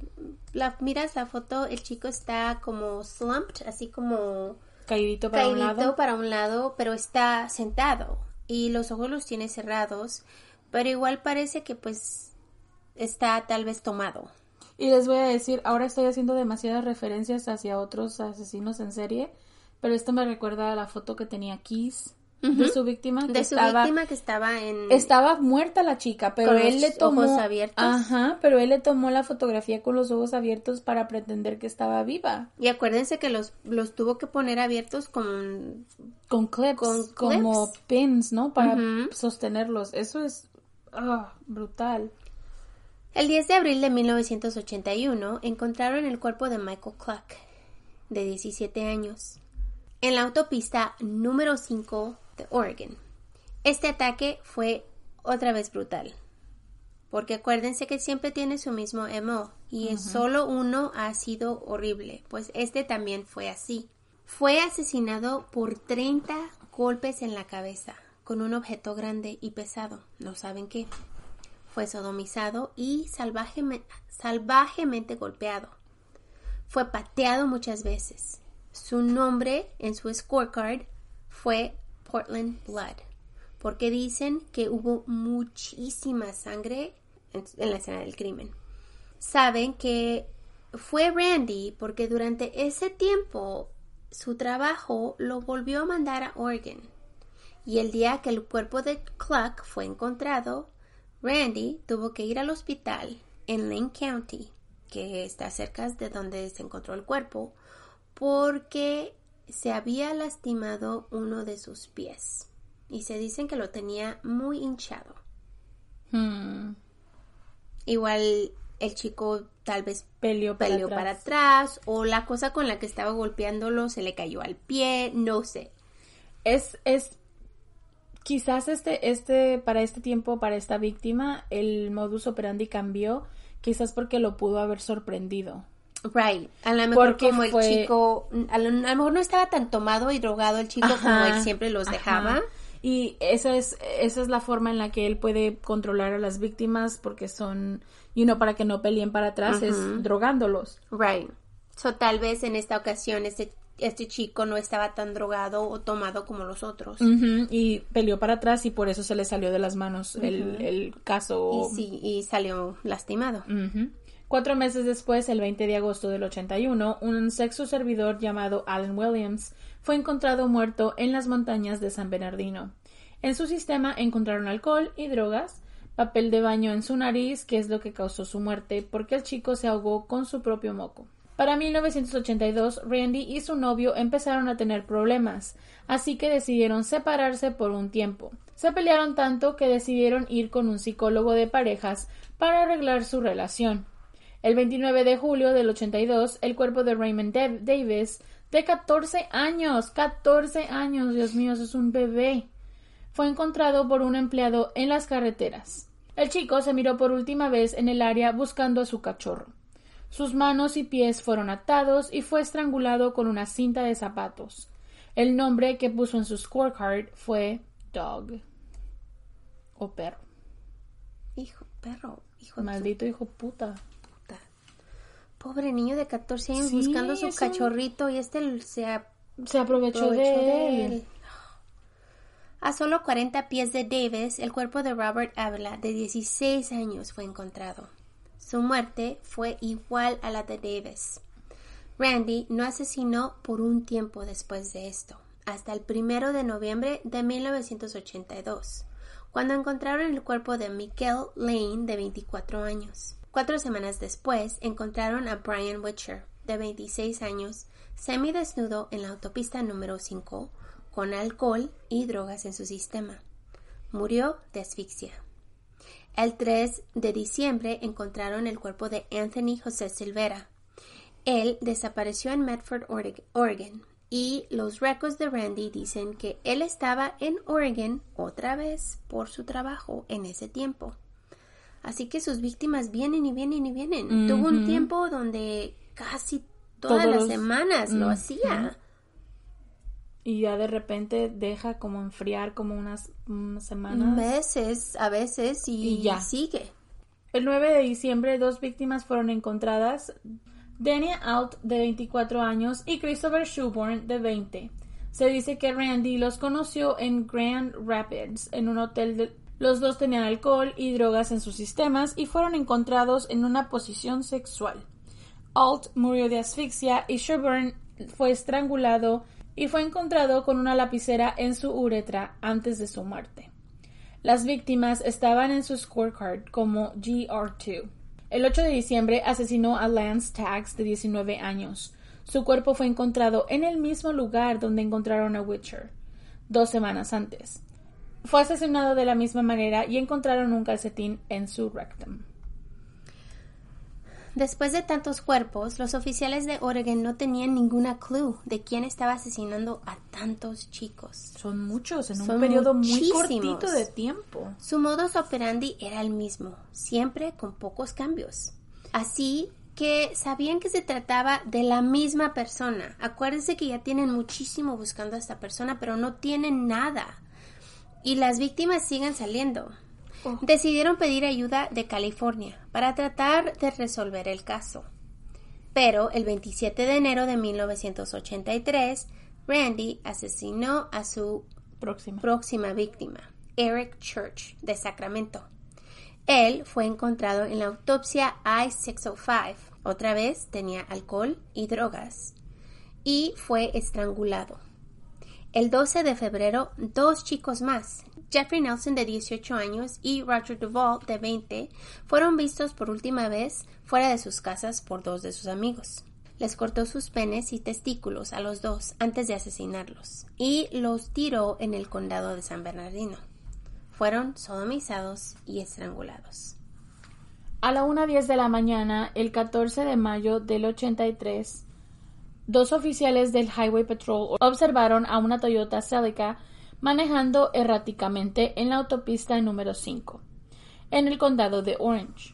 miras la foto, el chico está como slumped, así como caidito para un lado, pero está sentado y los ojos los tiene cerrados, pero igual parece que pues está tal vez tomado. Y les voy a decir, ahora estoy haciendo demasiadas referencias hacia otros asesinos en serie, pero esto me recuerda a la foto que tenía Keys de su víctima. Que estaba en... Estaba muerta la chica, pero él le tomó... ojos abiertos. Ajá, pero él le tomó la fotografía con los ojos abiertos para pretender que estaba viva. Y acuérdense que los tuvo que poner abiertos con clips, como pins, ¿no? Para sostenerlos. Eso es brutal. El 10 de abril de 1981 encontraron el cuerpo de Michael Cluck, de 17 años, en la autopista número 5 de Oregon. Este ataque fue otra vez brutal, porque acuérdense que siempre tiene su mismo MO y solo uno ha sido horrible, pues este también fue así. Fue asesinado por 30 golpes en la cabeza con un objeto grande y pesado, no saben qué. Fue sodomizado y salvajemente golpeado. Fue pateado muchas veces. Su nombre en su scorecard fue Portland Blood, porque dicen que hubo muchísima sangre en la escena del crimen. Saben que fue Randy porque durante ese tiempo su trabajo lo volvió a mandar a Oregon. Y el día que el cuerpo de Cluck fue encontrado, Randy tuvo que ir al hospital en Lane County, que está cerca de donde se encontró el cuerpo, porque se había lastimado uno de sus pies. Y se dicen que lo tenía muy hinchado. Igual el chico tal vez peleó para atrás, o la cosa con la que estaba golpeándolo se le cayó al pie, no sé. Quizás para este tiempo, para esta víctima, el modus operandi cambió, quizás porque lo pudo haber sorprendido. Right. A lo mejor como el chico, a lo mejor no estaba tan tomado y drogado el chico como él siempre los dejaba. Y esa es la forma en la que él puede controlar a las víctimas porque son, para que no peleen para atrás, es drogándolos. Right. So tal vez en esta ocasión este chico no estaba tan drogado o tomado como los otros. Y peleó para atrás y por eso se le salió de las manos el caso. Y salió lastimado. 4 meses después, el 20 de agosto del 81, un sexo servidor llamado Alan Williams fue encontrado muerto en las montañas de San Bernardino. En su sistema encontraron alcohol y drogas, papel de baño en su nariz, que es lo que causó su muerte, porque el chico se ahogó con su propio moco. Para 1982, Randy y su novio empezaron a tener problemas, así que decidieron separarse por un tiempo. Se pelearon tanto que decidieron ir con un psicólogo de parejas para arreglar su relación. El 29 de julio del 82, el cuerpo de Raymond Davis, de 14 años, Dios mío, eso es un bebé, fue encontrado por un empleado en las carreteras. El chico se miró por última vez en el área buscando a su cachorro. Sus manos y pies fueron atados y fue estrangulado con una cinta de zapatos. El nombre que puso en su scorecard fue Dog. O perro. Maldito hijo puta. Pobre niño de 14 años buscando a su cachorrito y se aprovechó de él. A solo 40 pies de Davis, el cuerpo de Robert Avila, de 16 años, fue encontrado. Su muerte fue igual a la de Davis. Randy no asesinó por un tiempo después de esto, hasta el 1 de noviembre de 1982, cuando encontraron el cuerpo de Michael Lane, de 24 años. 4 semanas después, encontraron a Brian Witcher, de 26 años, semidesnudo en la autopista número 5, con alcohol y drogas en su sistema. Murió de asfixia. El 3 de diciembre encontraron el cuerpo de Anthony José Silvera. Él desapareció en Medford, Oregon, y los récords de Randy dicen que él estaba en Oregon otra vez por su trabajo en ese tiempo. Así que sus víctimas vienen y vienen y vienen. Tuvo un tiempo donde casi todas las semanas lo hacía. Y ya de repente deja como enfriar como unas semanas. Meses a veces y ya sigue. El 9 de diciembre 2 víctimas fueron encontradas. Dania Alt, de 24 años, y Christopher Shuburn, de 20. Se dice que Randy los conoció en Grand Rapids, en un hotel Los dos tenían alcohol y drogas en sus sistemas y fueron encontrados en una posición sexual. Alt murió de asfixia y Shuburn fue estrangulado y fue encontrado con una lapicera en su uretra antes de su muerte. Las víctimas estaban en su scorecard como GR2. El 8 de diciembre asesinó a Lance Taggs, de 19 años. Su cuerpo fue encontrado en el mismo lugar donde encontraron a Witcher, 2 semanas antes. Fue asesinado de la misma manera y encontraron un calcetín en su rectum. Después de tantos cuerpos, los oficiales de Oregon no tenían ninguna clue de quién estaba asesinando a tantos chicos. Son muchos en un periodo muy cortito de tiempo. Su modus operandi era el mismo, siempre con pocos cambios. Así que sabían que se trataba de la misma persona. Acuérdense que ya tienen muchísimo buscando a esta persona, pero no tienen nada. Y las víctimas siguen saliendo. Decidieron pedir ayuda de California para tratar de resolver el caso. Pero el 27 de enero de 1983, Randy asesinó a su próxima víctima, Eric Church, de Sacramento. Él fue encontrado en la autopsia I-605. Otra vez tenía alcohol y drogas. Y fue estrangulado. El 12 de febrero, 2 chicos más, Jeffrey Nelson, de 18 años, y Roger Duvall, de 20, fueron vistos por última vez fuera de sus casas por 2 de sus amigos. Les cortó sus penes y testículos a los 2 antes de asesinarlos y los tiró en el condado de San Bernardino. Fueron sodomizados y estrangulados. A la 1:10 de la mañana, el 14 de mayo del 83, 2 oficiales del Highway Patrol observaron a una Toyota Celica manejando erráticamente en la autopista número 5, en el condado de Orange.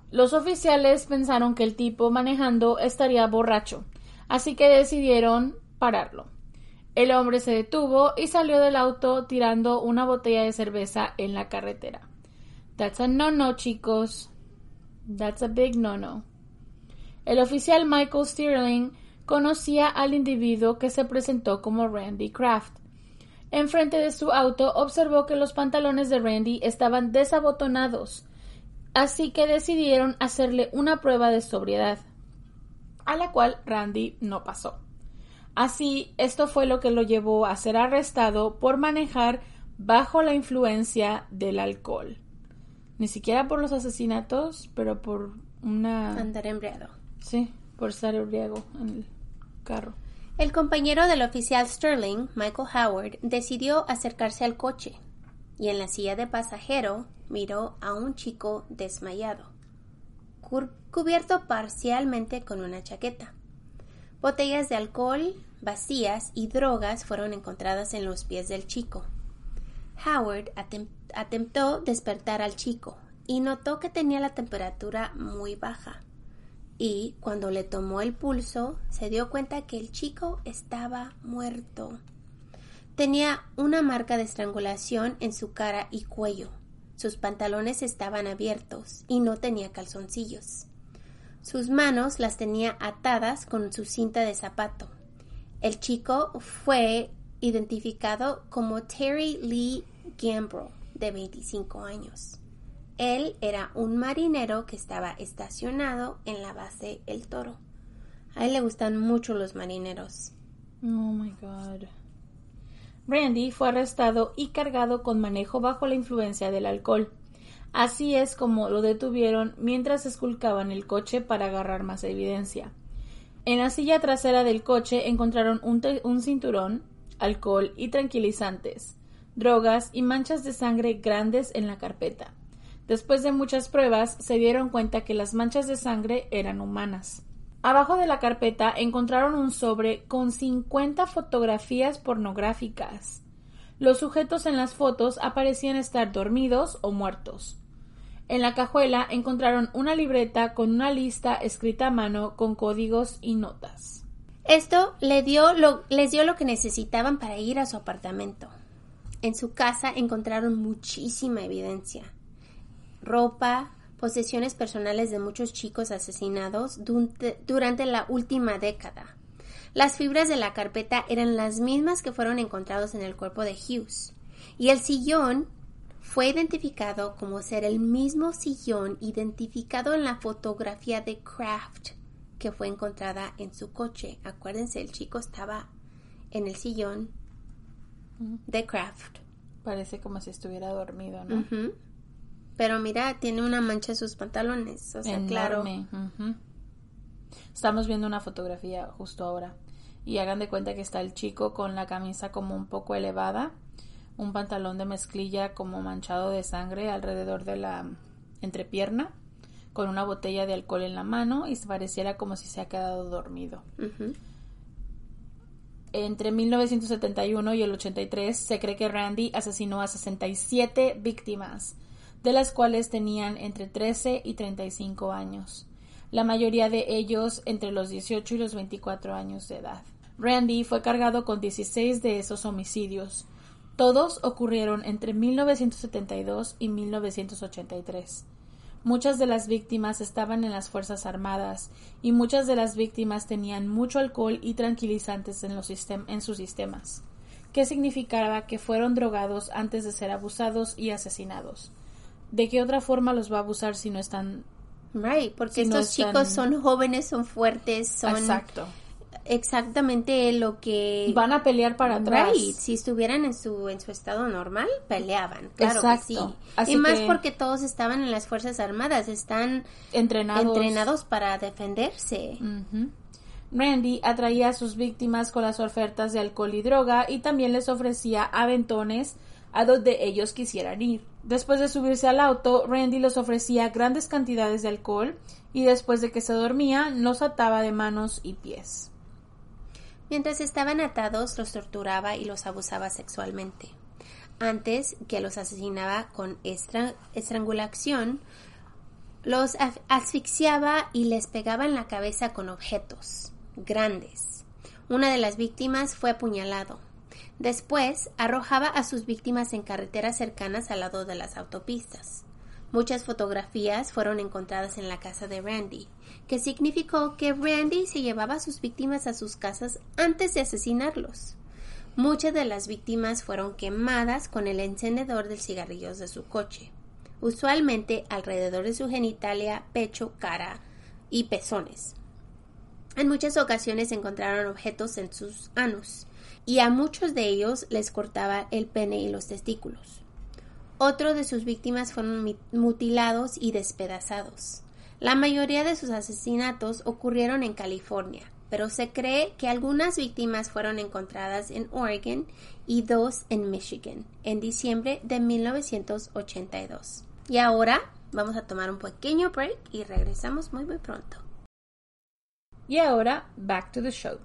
Los oficiales pensaron que el tipo manejando estaría borracho, así que decidieron pararlo. El hombre se detuvo y salió del auto tirando una botella de cerveza en la carretera. That's a no-no, chicos. That's a big no-no. El oficial Michael Stirling conocía al individuo que se presentó como Randy Kraft. Enfrente de su auto observó que los pantalones de Randy estaban desabotonados, así que decidieron hacerle una prueba de sobriedad, a la cual Randy no pasó. Así, esto fue lo que lo llevó a ser arrestado por manejar bajo la influencia del alcohol. Ni siquiera por los asesinatos, pero por andar embriagado. Sí, por estar embriago en el carro. El compañero del oficial Stirling, Michael Howard, decidió acercarse al coche y en la silla de pasajero miró a un chico desmayado, cubierto parcialmente con una chaqueta. Botellas de alcohol vacías y drogas fueron encontradas en los pies del chico. Howard atentó despertar al chico y notó que tenía la temperatura muy baja. Y cuando le tomó el pulso, se dio cuenta que el chico estaba muerto. Tenía una marca de estrangulación en su cara y cuello. Sus pantalones estaban abiertos y no tenía calzoncillos. Sus manos las tenía atadas con su cinta de zapato. El chico fue identificado como Terry Lee Gambrill, de 25 años. Él era un marinero que estaba estacionado en la base El Toro. A él le gustan mucho los marineros. Oh my God. Randy fue arrestado y cargado con manejo bajo la influencia del alcohol. Así es como lo detuvieron mientras esculcaban el coche para agarrar más evidencia. En la silla trasera del coche encontraron un cinturón, alcohol y tranquilizantes, drogas y manchas de sangre grandes en la carpeta. Después de muchas pruebas, se dieron cuenta que las manchas de sangre eran humanas. Abajo de la carpeta encontraron un sobre con 50 fotografías pornográficas. Los sujetos en las fotos aparecían estar dormidos o muertos. En la cajuela encontraron una libreta con una lista escrita a mano con códigos y notas. Esto les dio lo que necesitaban para ir a su apartamento. En su casa encontraron muchísima evidencia. Ropa, posesiones personales de muchos chicos asesinados durante la última década. Las fibras de la carpeta eran las mismas que fueron encontrados en el cuerpo de Hughes. Y el sillón fue identificado como ser el mismo sillón identificado en la fotografía de Kraft que fue encontrada en su coche. Acuérdense, el chico estaba en el sillón de Kraft. Parece como si estuviera dormido, ¿no? Uh-huh. Pero mira, tiene una mancha en sus pantalones, o sea, enorme. Claro. Uh-huh. Estamos viendo una fotografía justo ahora y hagan de cuenta que está el chico con la camisa como un poco elevada, un pantalón de mezclilla como manchado de sangre alrededor de la entrepierna, con una botella de alcohol en la mano y pareciera como si se ha quedado dormido. Uh-huh. Entre 1971 y el 83 se cree que Randy asesinó a 67 víctimas, de las cuales tenían entre 13 y 35 años, la mayoría de ellos entre los 18 y los 24 años de edad. Randy fue cargado con 16 de esos homicidios. Todos ocurrieron entre 1972 y 1983. Muchas de las víctimas estaban en las Fuerzas Armadas y muchas de las víctimas tenían mucho alcohol y tranquilizantes en sus sistemas, que significaba que fueron drogados antes de ser abusados y asesinados. ¿De qué otra forma los va a abusar si no están? Right, porque estos chicos son jóvenes, son fuertes, son Exacto. Exactamente lo que van a pelear para atrás. Right, si estuvieran en su estado normal, peleaban, claro. Exacto. Que sí. Así y más que porque todos estaban en las Fuerzas Armadas, están entrenados para defenderse. Uh-huh. Randy atraía a sus víctimas con las ofertas de alcohol y droga y también les ofrecía aventones a donde ellos quisieran ir. Después de subirse al auto, Randy les ofrecía grandes cantidades de alcohol y después de que se dormía, los ataba de manos y pies. Mientras estaban atados, los torturaba y los abusaba sexualmente. Antes que los asesinaba con estrangulación, Los asfixiaba y les pegaba en la cabeza con objetos grandes. Una de las víctimas fue apuñalado. Después, arrojaba a sus víctimas en carreteras cercanas al lado de las autopistas. Muchas fotografías fueron encontradas en la casa de Randy, que significó que Randy se llevaba a sus víctimas a sus casas antes de asesinarlos. Muchas de las víctimas fueron quemadas con el encendedor del cigarrillo de su coche, usualmente alrededor de su genitalia, pecho, cara y pezones. En muchas ocasiones encontraron objetos en sus anos, y a muchos de ellos les cortaba el pene y los testículos. Otros de sus víctimas fueron mutilados y despedazados. La mayoría de sus asesinatos ocurrieron en California, pero se cree que algunas víctimas fueron encontradas en Oregon y 2 en Michigan en diciembre de 1982. Y ahora vamos a tomar un pequeño break y regresamos muy pronto. Y ahora, back to the show.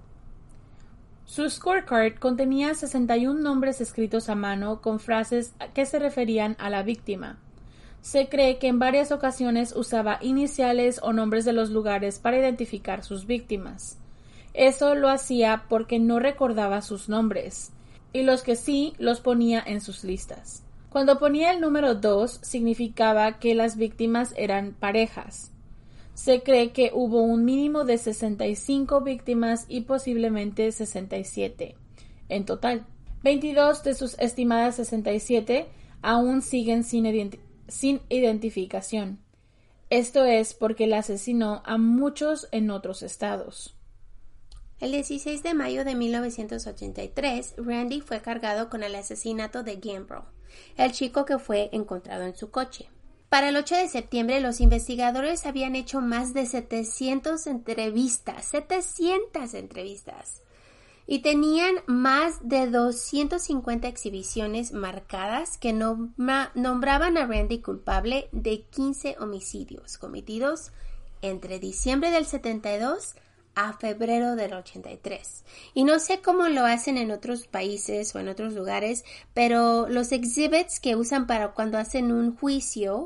Su scorecard contenía 61 nombres escritos a mano con frases que se referían a la víctima. Se cree que en varias ocasiones usaba iniciales o nombres de los lugares para identificar sus víctimas. Eso lo hacía porque no recordaba sus nombres, y los que sí los ponía en sus listas. Cuando ponía el número 2 significaba que las víctimas eran parejas. Se cree que hubo un mínimo de 65 víctimas y posiblemente 67 en total. 22 de sus estimadas 67 aún siguen sin identificación. Esto es porque él asesinó a muchos en otros estados. El 16 de mayo de 1983, Randy fue cargado con el asesinato de Gambrill, el chico que fue encontrado en su coche. Para el 8 de septiembre, los investigadores habían hecho más de 700 entrevistas, y tenían más de 250 exhibiciones marcadas que nombraban a Randy culpable de 15 homicidios cometidos entre diciembre del 72 a febrero del 83. Y no sé cómo lo hacen en otros países o en otros lugares, pero los exhibits que usan para cuando hacen un juicio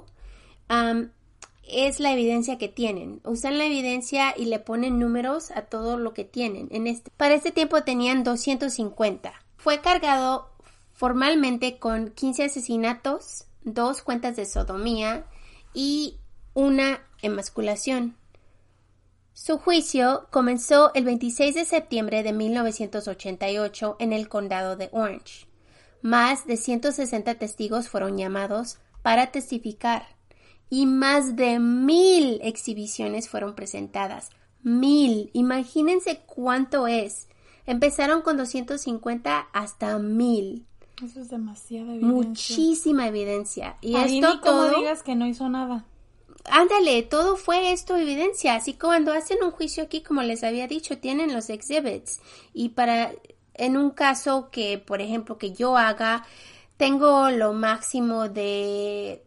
es la evidencia que tienen. Usan la evidencia y le ponen números a todo lo que tienen. Para este tiempo tenían 250. Fue cargado formalmente con 15 asesinatos, 2 cuentas de sodomía y una emasculación. Su juicio comenzó el 26 de septiembre de 1988 en el condado de Orange. Más de 160 testigos fueron llamados para testificar y más de 1000 exhibiciones fueron presentadas. 1000, imagínense cuánto es. Empezaron con 250 hasta 1000. Eso es demasiada evidencia. Muchísima evidencia. Y ahí esto ni como todo, digas que no hizo nada. Ándale, todo fue esto evidencia. Así que cuando hacen un juicio aquí, como les había dicho, tienen los exhibits. Y en un caso que, por ejemplo, que yo haga, tengo lo máximo de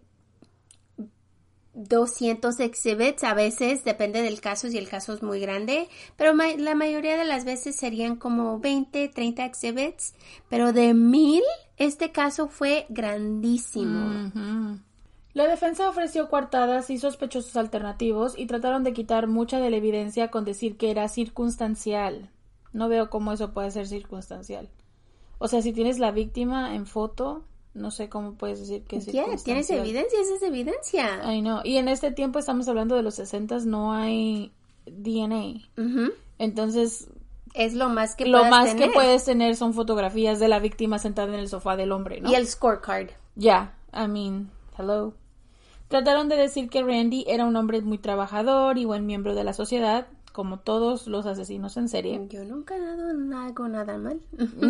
200 exhibits, a veces depende del caso, si el caso es muy grande, pero la mayoría de las veces serían como 20, 30 exhibits, pero de 1000, este caso fue grandísimo. Uh-huh. La defensa ofreció coartadas y sospechosos alternativos y trataron de quitar mucha de la evidencia con decir que era circunstancial. No veo cómo eso puede ser circunstancial. O sea, si tienes la víctima en foto, no sé cómo puedes decir que es circunstancial. Tienes evidencia, esa es evidencia. Ay, no. Y en este tiempo estamos hablando de los 60s, no hay DNA. Uh-huh. Entonces, es lo más que que puedes tener son fotografías de la víctima sentada en el sofá del hombre, ¿no? Y el scorecard. Ya, hello. Trataron de decir que Randy era un hombre muy trabajador y buen miembro de la sociedad, como todos los asesinos en serie. Yo nunca hago nada mal.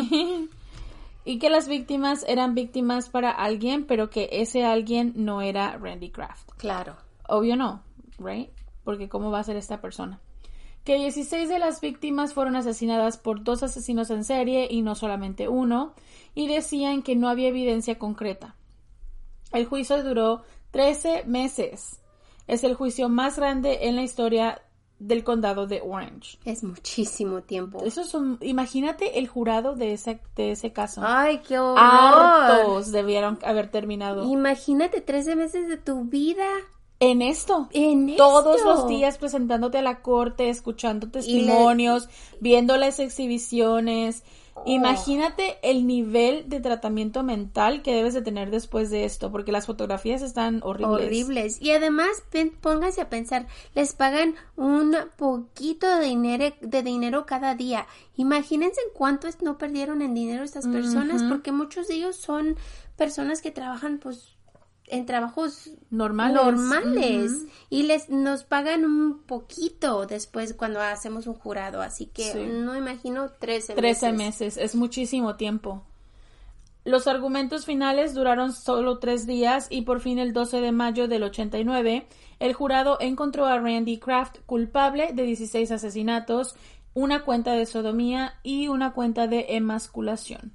Y que las víctimas eran víctimas para alguien, pero que ese alguien no era Randy Kraft. Claro. Obvio no, right? Porque ¿cómo va a ser esta persona? Que 16 de las víctimas fueron asesinadas por 2 asesinos en serie y no solamente uno, y decían que no había evidencia concreta. El juicio duró 13 meses. Es el juicio más grande en la historia del condado de Orange. Es muchísimo tiempo. Eso es imagínate el jurado de ese caso. ¡Ay, qué horror! Hartos debieron haber terminado. Imagínate 13 meses de tu vida. En esto. Todos los días presentándote a la corte, escuchando testimonios, viendo las exhibiciones. Imagínate el nivel de tratamiento mental que debes de tener después de esto, porque las fotografías están horribles. Y además, pónganse a pensar, les pagan un poquito de dinero cada día. Imagínense cuánto no perdieron en dinero estas personas, porque muchos de ellos son personas que trabajan, pues, en trabajos normales y nos pagan un poquito después cuando hacemos un jurado, así que no imagino 13 meses, es muchísimo tiempo. Los argumentos finales duraron solo 3 días y por fin el 12 de mayo del 89 el jurado encontró a Randy Kraft culpable de 16 asesinatos, una cuenta de sodomía y una cuenta de emasculación.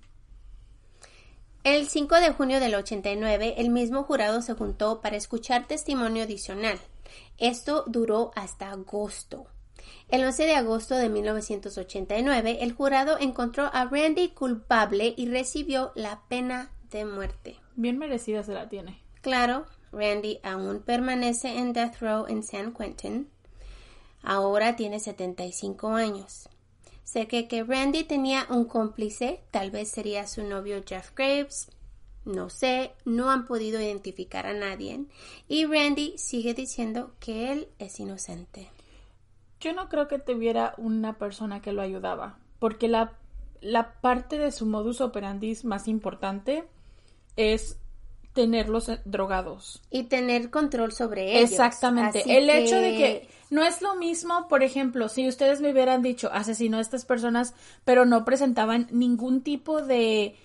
El 5 de junio del 89, el mismo jurado se juntó para escuchar testimonio adicional. Esto duró hasta agosto. El 11 de agosto de 1989, el jurado encontró a Randy culpable y recibió la pena de muerte. Bien merecida se la tiene. Claro, Randy aún permanece en death row en San Quentin. Ahora tiene 75 años. Sé que Randy tenía un cómplice, tal vez sería su novio Jeff Graves, no sé, no han podido identificar a nadie, y Randy sigue diciendo que él es inocente. Yo no creo que tuviera una persona que lo ayudaba, porque la parte de su modus operandi más importante es tenerlos drogados. Y tener control sobre ellos. Exactamente. Así el hecho de que no es lo mismo, por ejemplo, si ustedes me hubieran dicho asesinó a estas personas, pero no presentaban ningún tipo de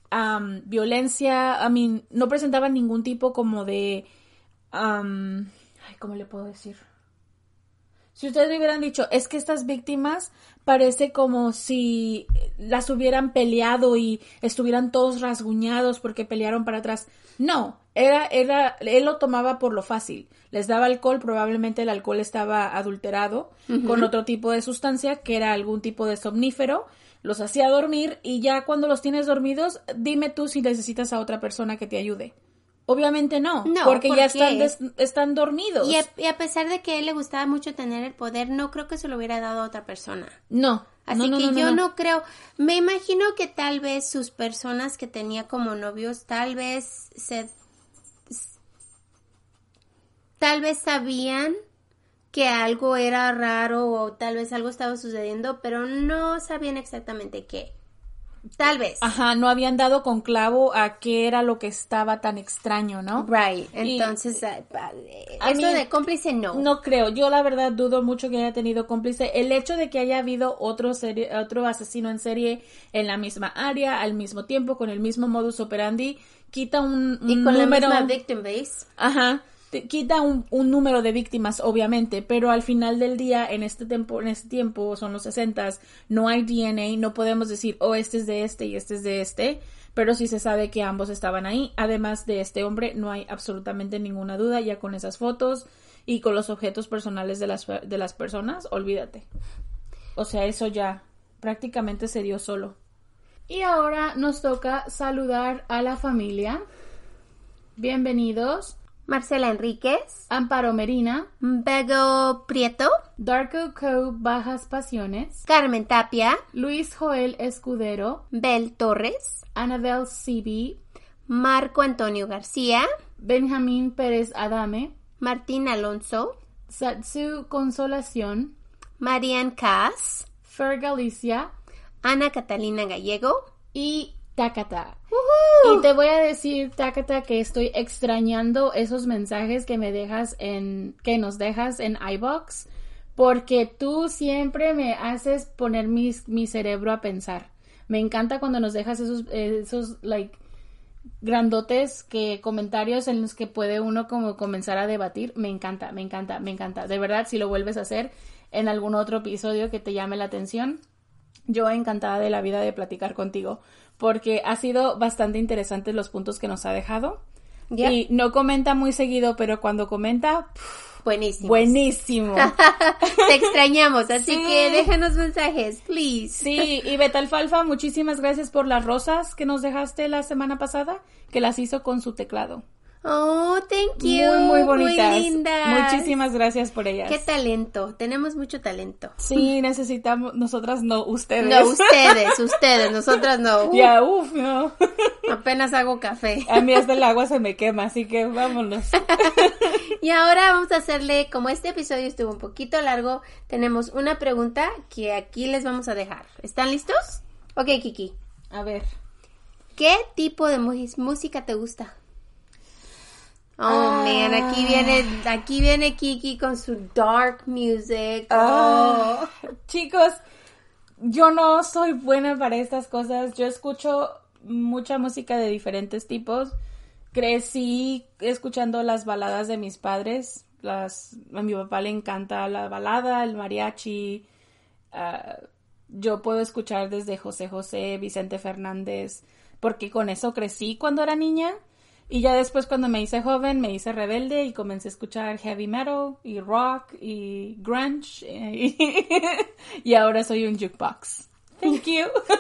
violencia, no presentaban ningún tipo como de ¿cómo le puedo decir? Si ustedes me hubieran dicho, es que estas víctimas parece como si las hubieran peleado y estuvieran todos rasguñados porque pelearon para atrás. No, él lo tomaba por lo fácil. Les daba alcohol, probablemente el alcohol estaba adulterado con otro tipo de sustancia que era algún tipo de somnífero. Los hacía dormir y ya cuando los tienes dormidos, dime tú si necesitas a otra persona que te ayude. Obviamente no, porque ya están dormidos. Y a pesar de que a él le gustaba mucho tener el poder, no creo que se lo hubiera dado a otra persona. No. Así que yo no creo. Me imagino que tal vez sus personas que tenía como novios, tal vez sabían que algo era raro o tal vez algo estaba sucediendo, pero no sabían exactamente qué. Tal vez. Ajá, no habían dado con clavo a qué era lo que estaba tan extraño, ¿no? Right, entonces, eso de cómplice no. No creo, yo la verdad dudo mucho que haya tenido cómplice. El hecho de que haya habido otro asesino en serie en la misma área, al mismo tiempo, con el mismo modus operandi, quita un y con número... la misma victim base. Ajá. Quita un número de víctimas, obviamente, pero al final del día, en este tiempo, son los 60s, no hay DNA, no podemos decir, este es de este y este es de este, pero sí se sabe que ambos estaban ahí. Además de este hombre, no hay absolutamente ninguna duda, ya con esas fotos y con los objetos personales de las personas, olvídate. O sea, eso ya prácticamente se dio solo. Y ahora nos toca saludar a la familia. Bienvenidos. Marcela Enríquez, Amparo Merina, Bego Prieto, Darko Co Bajas Pasiones, Carmen Tapia, Luis Joel Escudero, Bel Torres, Anabel CB, Marco Antonio García, Benjamín Pérez Adame, Martín Alonso, Satsu Consolación, Marian Cas, Fer Galicia, Ana Catalina Gallego y Takata. ¡Woohoo! Y te voy a decir, Takata, que estoy extrañando esos mensajes que que nos dejas en iVoox, porque tú siempre me haces poner mi cerebro a pensar. Me encanta cuando nos dejas esos grandotes comentarios en los que puede uno como comenzar a debatir. Me encanta. De verdad, si lo vuelves a hacer en algún otro episodio que te llame la atención, yo encantada de la vida de platicar contigo, porque ha sido bastante interesante los puntos que nos ha dejado. Yep. Y no comenta muy seguido, pero cuando comenta, buenísimo. Te extrañamos, así que déjanos mensajes, please. Sí, y Betalfalfa, muchísimas gracias por las rosas que nos dejaste la semana pasada, que las hizo con su teclado. Oh, thank you. Muy bonitas. Muy lindas. Muchísimas gracias por ellas. Qué talento. Tenemos mucho talento. Sí, necesitamos, nosotras no, ustedes. No, ustedes, nosotras no. Ya, no. Apenas hago café. A mí hasta el agua se me quema, así que vámonos. Y ahora vamos a hacerle, como este episodio estuvo un poquito largo, tenemos una pregunta que aquí les vamos a dejar. ¿Están listos? Ok, Kiki. A ver. ¿Qué tipo de música te gusta? Oh, man, aquí viene Kiki con su dark music. Chicos, yo no soy buena para estas cosas. Yo escucho mucha música de diferentes tipos. Crecí escuchando las baladas de mis padres. A mi papá le encanta la balada, el mariachi. Yo puedo escuchar desde José José, Vicente Fernández, porque con eso crecí cuando era niña. Y ya después cuando me hice joven, me hice rebelde y comencé a escuchar heavy metal y rock y grunge. Y ahora soy un jukebox. Thank you.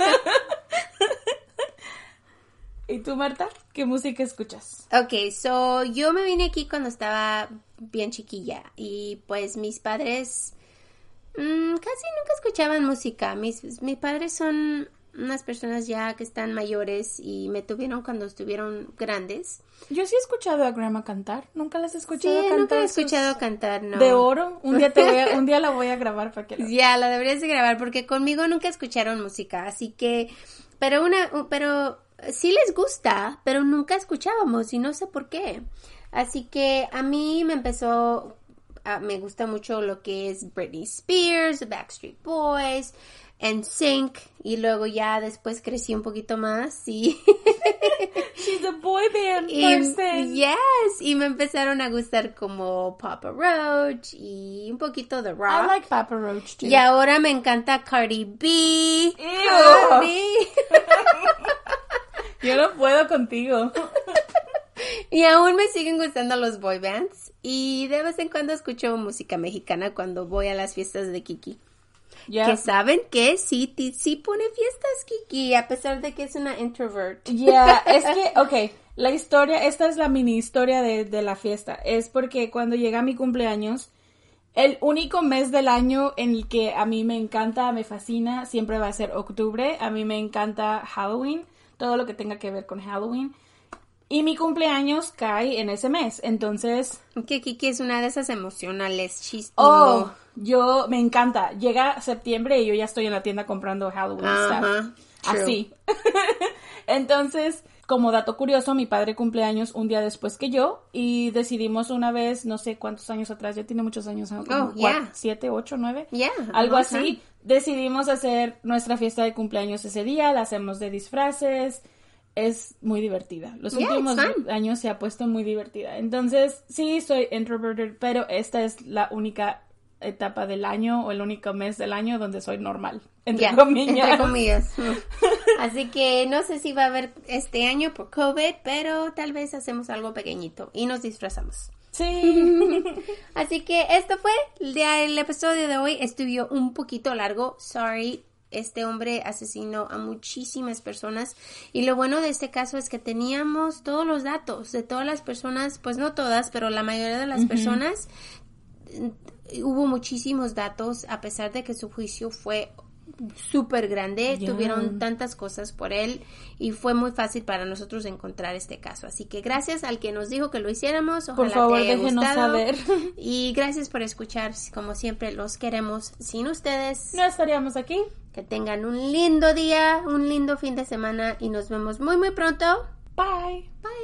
¿Y tú, Marta? ¿Qué música escuchas? Ok, so yo me vine aquí cuando estaba bien chiquilla y pues mis padres casi nunca escuchaban música. Mis padres son unas personas ya que están mayores y me tuvieron cuando estuvieron grandes. Yo sí he escuchado a Grandma cantar. ¿Nunca las he escuchado cantar? Sí, nunca he escuchado cantar, no. De oro. Un día la voy a grabar para que Ya, la deberías de grabar porque conmigo nunca escucharon música, así que pero sí les gusta, pero nunca escuchábamos y no sé por qué. Así que a mí me gusta mucho lo que es Britney Spears, The Backstreet Boys, NSYNC, y luego ya después crecí un poquito más y She's a boy band person. Yes, y me empezaron a gustar como Papa Roach y un poquito de rock. I like Papa Roach too. Y ahora me encanta Cardi B. Yo no puedo contigo. Y aún me siguen gustando los boy bands y de vez en cuando escucho música mexicana cuando voy a las fiestas de Kiki. Yeah. Que saben que sí pone fiestas Kiki, a pesar de que es una introvert. Yeah, es que, esta es la mini historia de la fiesta. Es porque cuando llega mi cumpleaños, el único mes del año en el que a mí me encanta, me fascina, siempre va a ser octubre. A mí me encanta Halloween, todo lo que tenga que ver con Halloween. Y mi cumpleaños cae en ese mes, entonces... Que Kiki es una de esas emocionales, Oh, yo me encanta. Llega septiembre y yo ya estoy en la tienda comprando Halloween stuff. Así. Entonces, como dato curioso, mi padre cumple años un día después que yo y decidimos una vez, no sé cuántos años atrás, ya tiene muchos años, como 7, 8, 9, algo así. Decidimos hacer nuestra fiesta de cumpleaños ese día, la hacemos de disfraces. Es muy divertida. Los últimos años se ha puesto muy divertida. Entonces, sí, soy introverted, pero esta es la única etapa del año o el único mes del año donde soy normal. Entre comillas. Así que no sé si va a haber este año por COVID, pero tal vez hacemos algo pequeñito y nos disfrazamos. Sí. Así que esto fue el episodio de hoy. Estuvo un poquito largo. Sorry. Este hombre asesinó a muchísimas personas y lo bueno de este caso es que teníamos todos los datos de todas las personas, pues no todas, pero la mayoría de las personas. Hubo muchísimos datos a pesar de que su juicio fue súper grande, tuvieron tantas cosas por él y fue muy fácil para nosotros encontrar este caso, así que gracias al que nos dijo que lo hiciéramos, ojalá por favor, te haya déjenos gustado saber. Y gracias por escuchar, como siempre los queremos, sin ustedes no estaríamos aquí. Que tengan un lindo día, un lindo fin de semana y nos vemos muy muy pronto. Bye. Bye.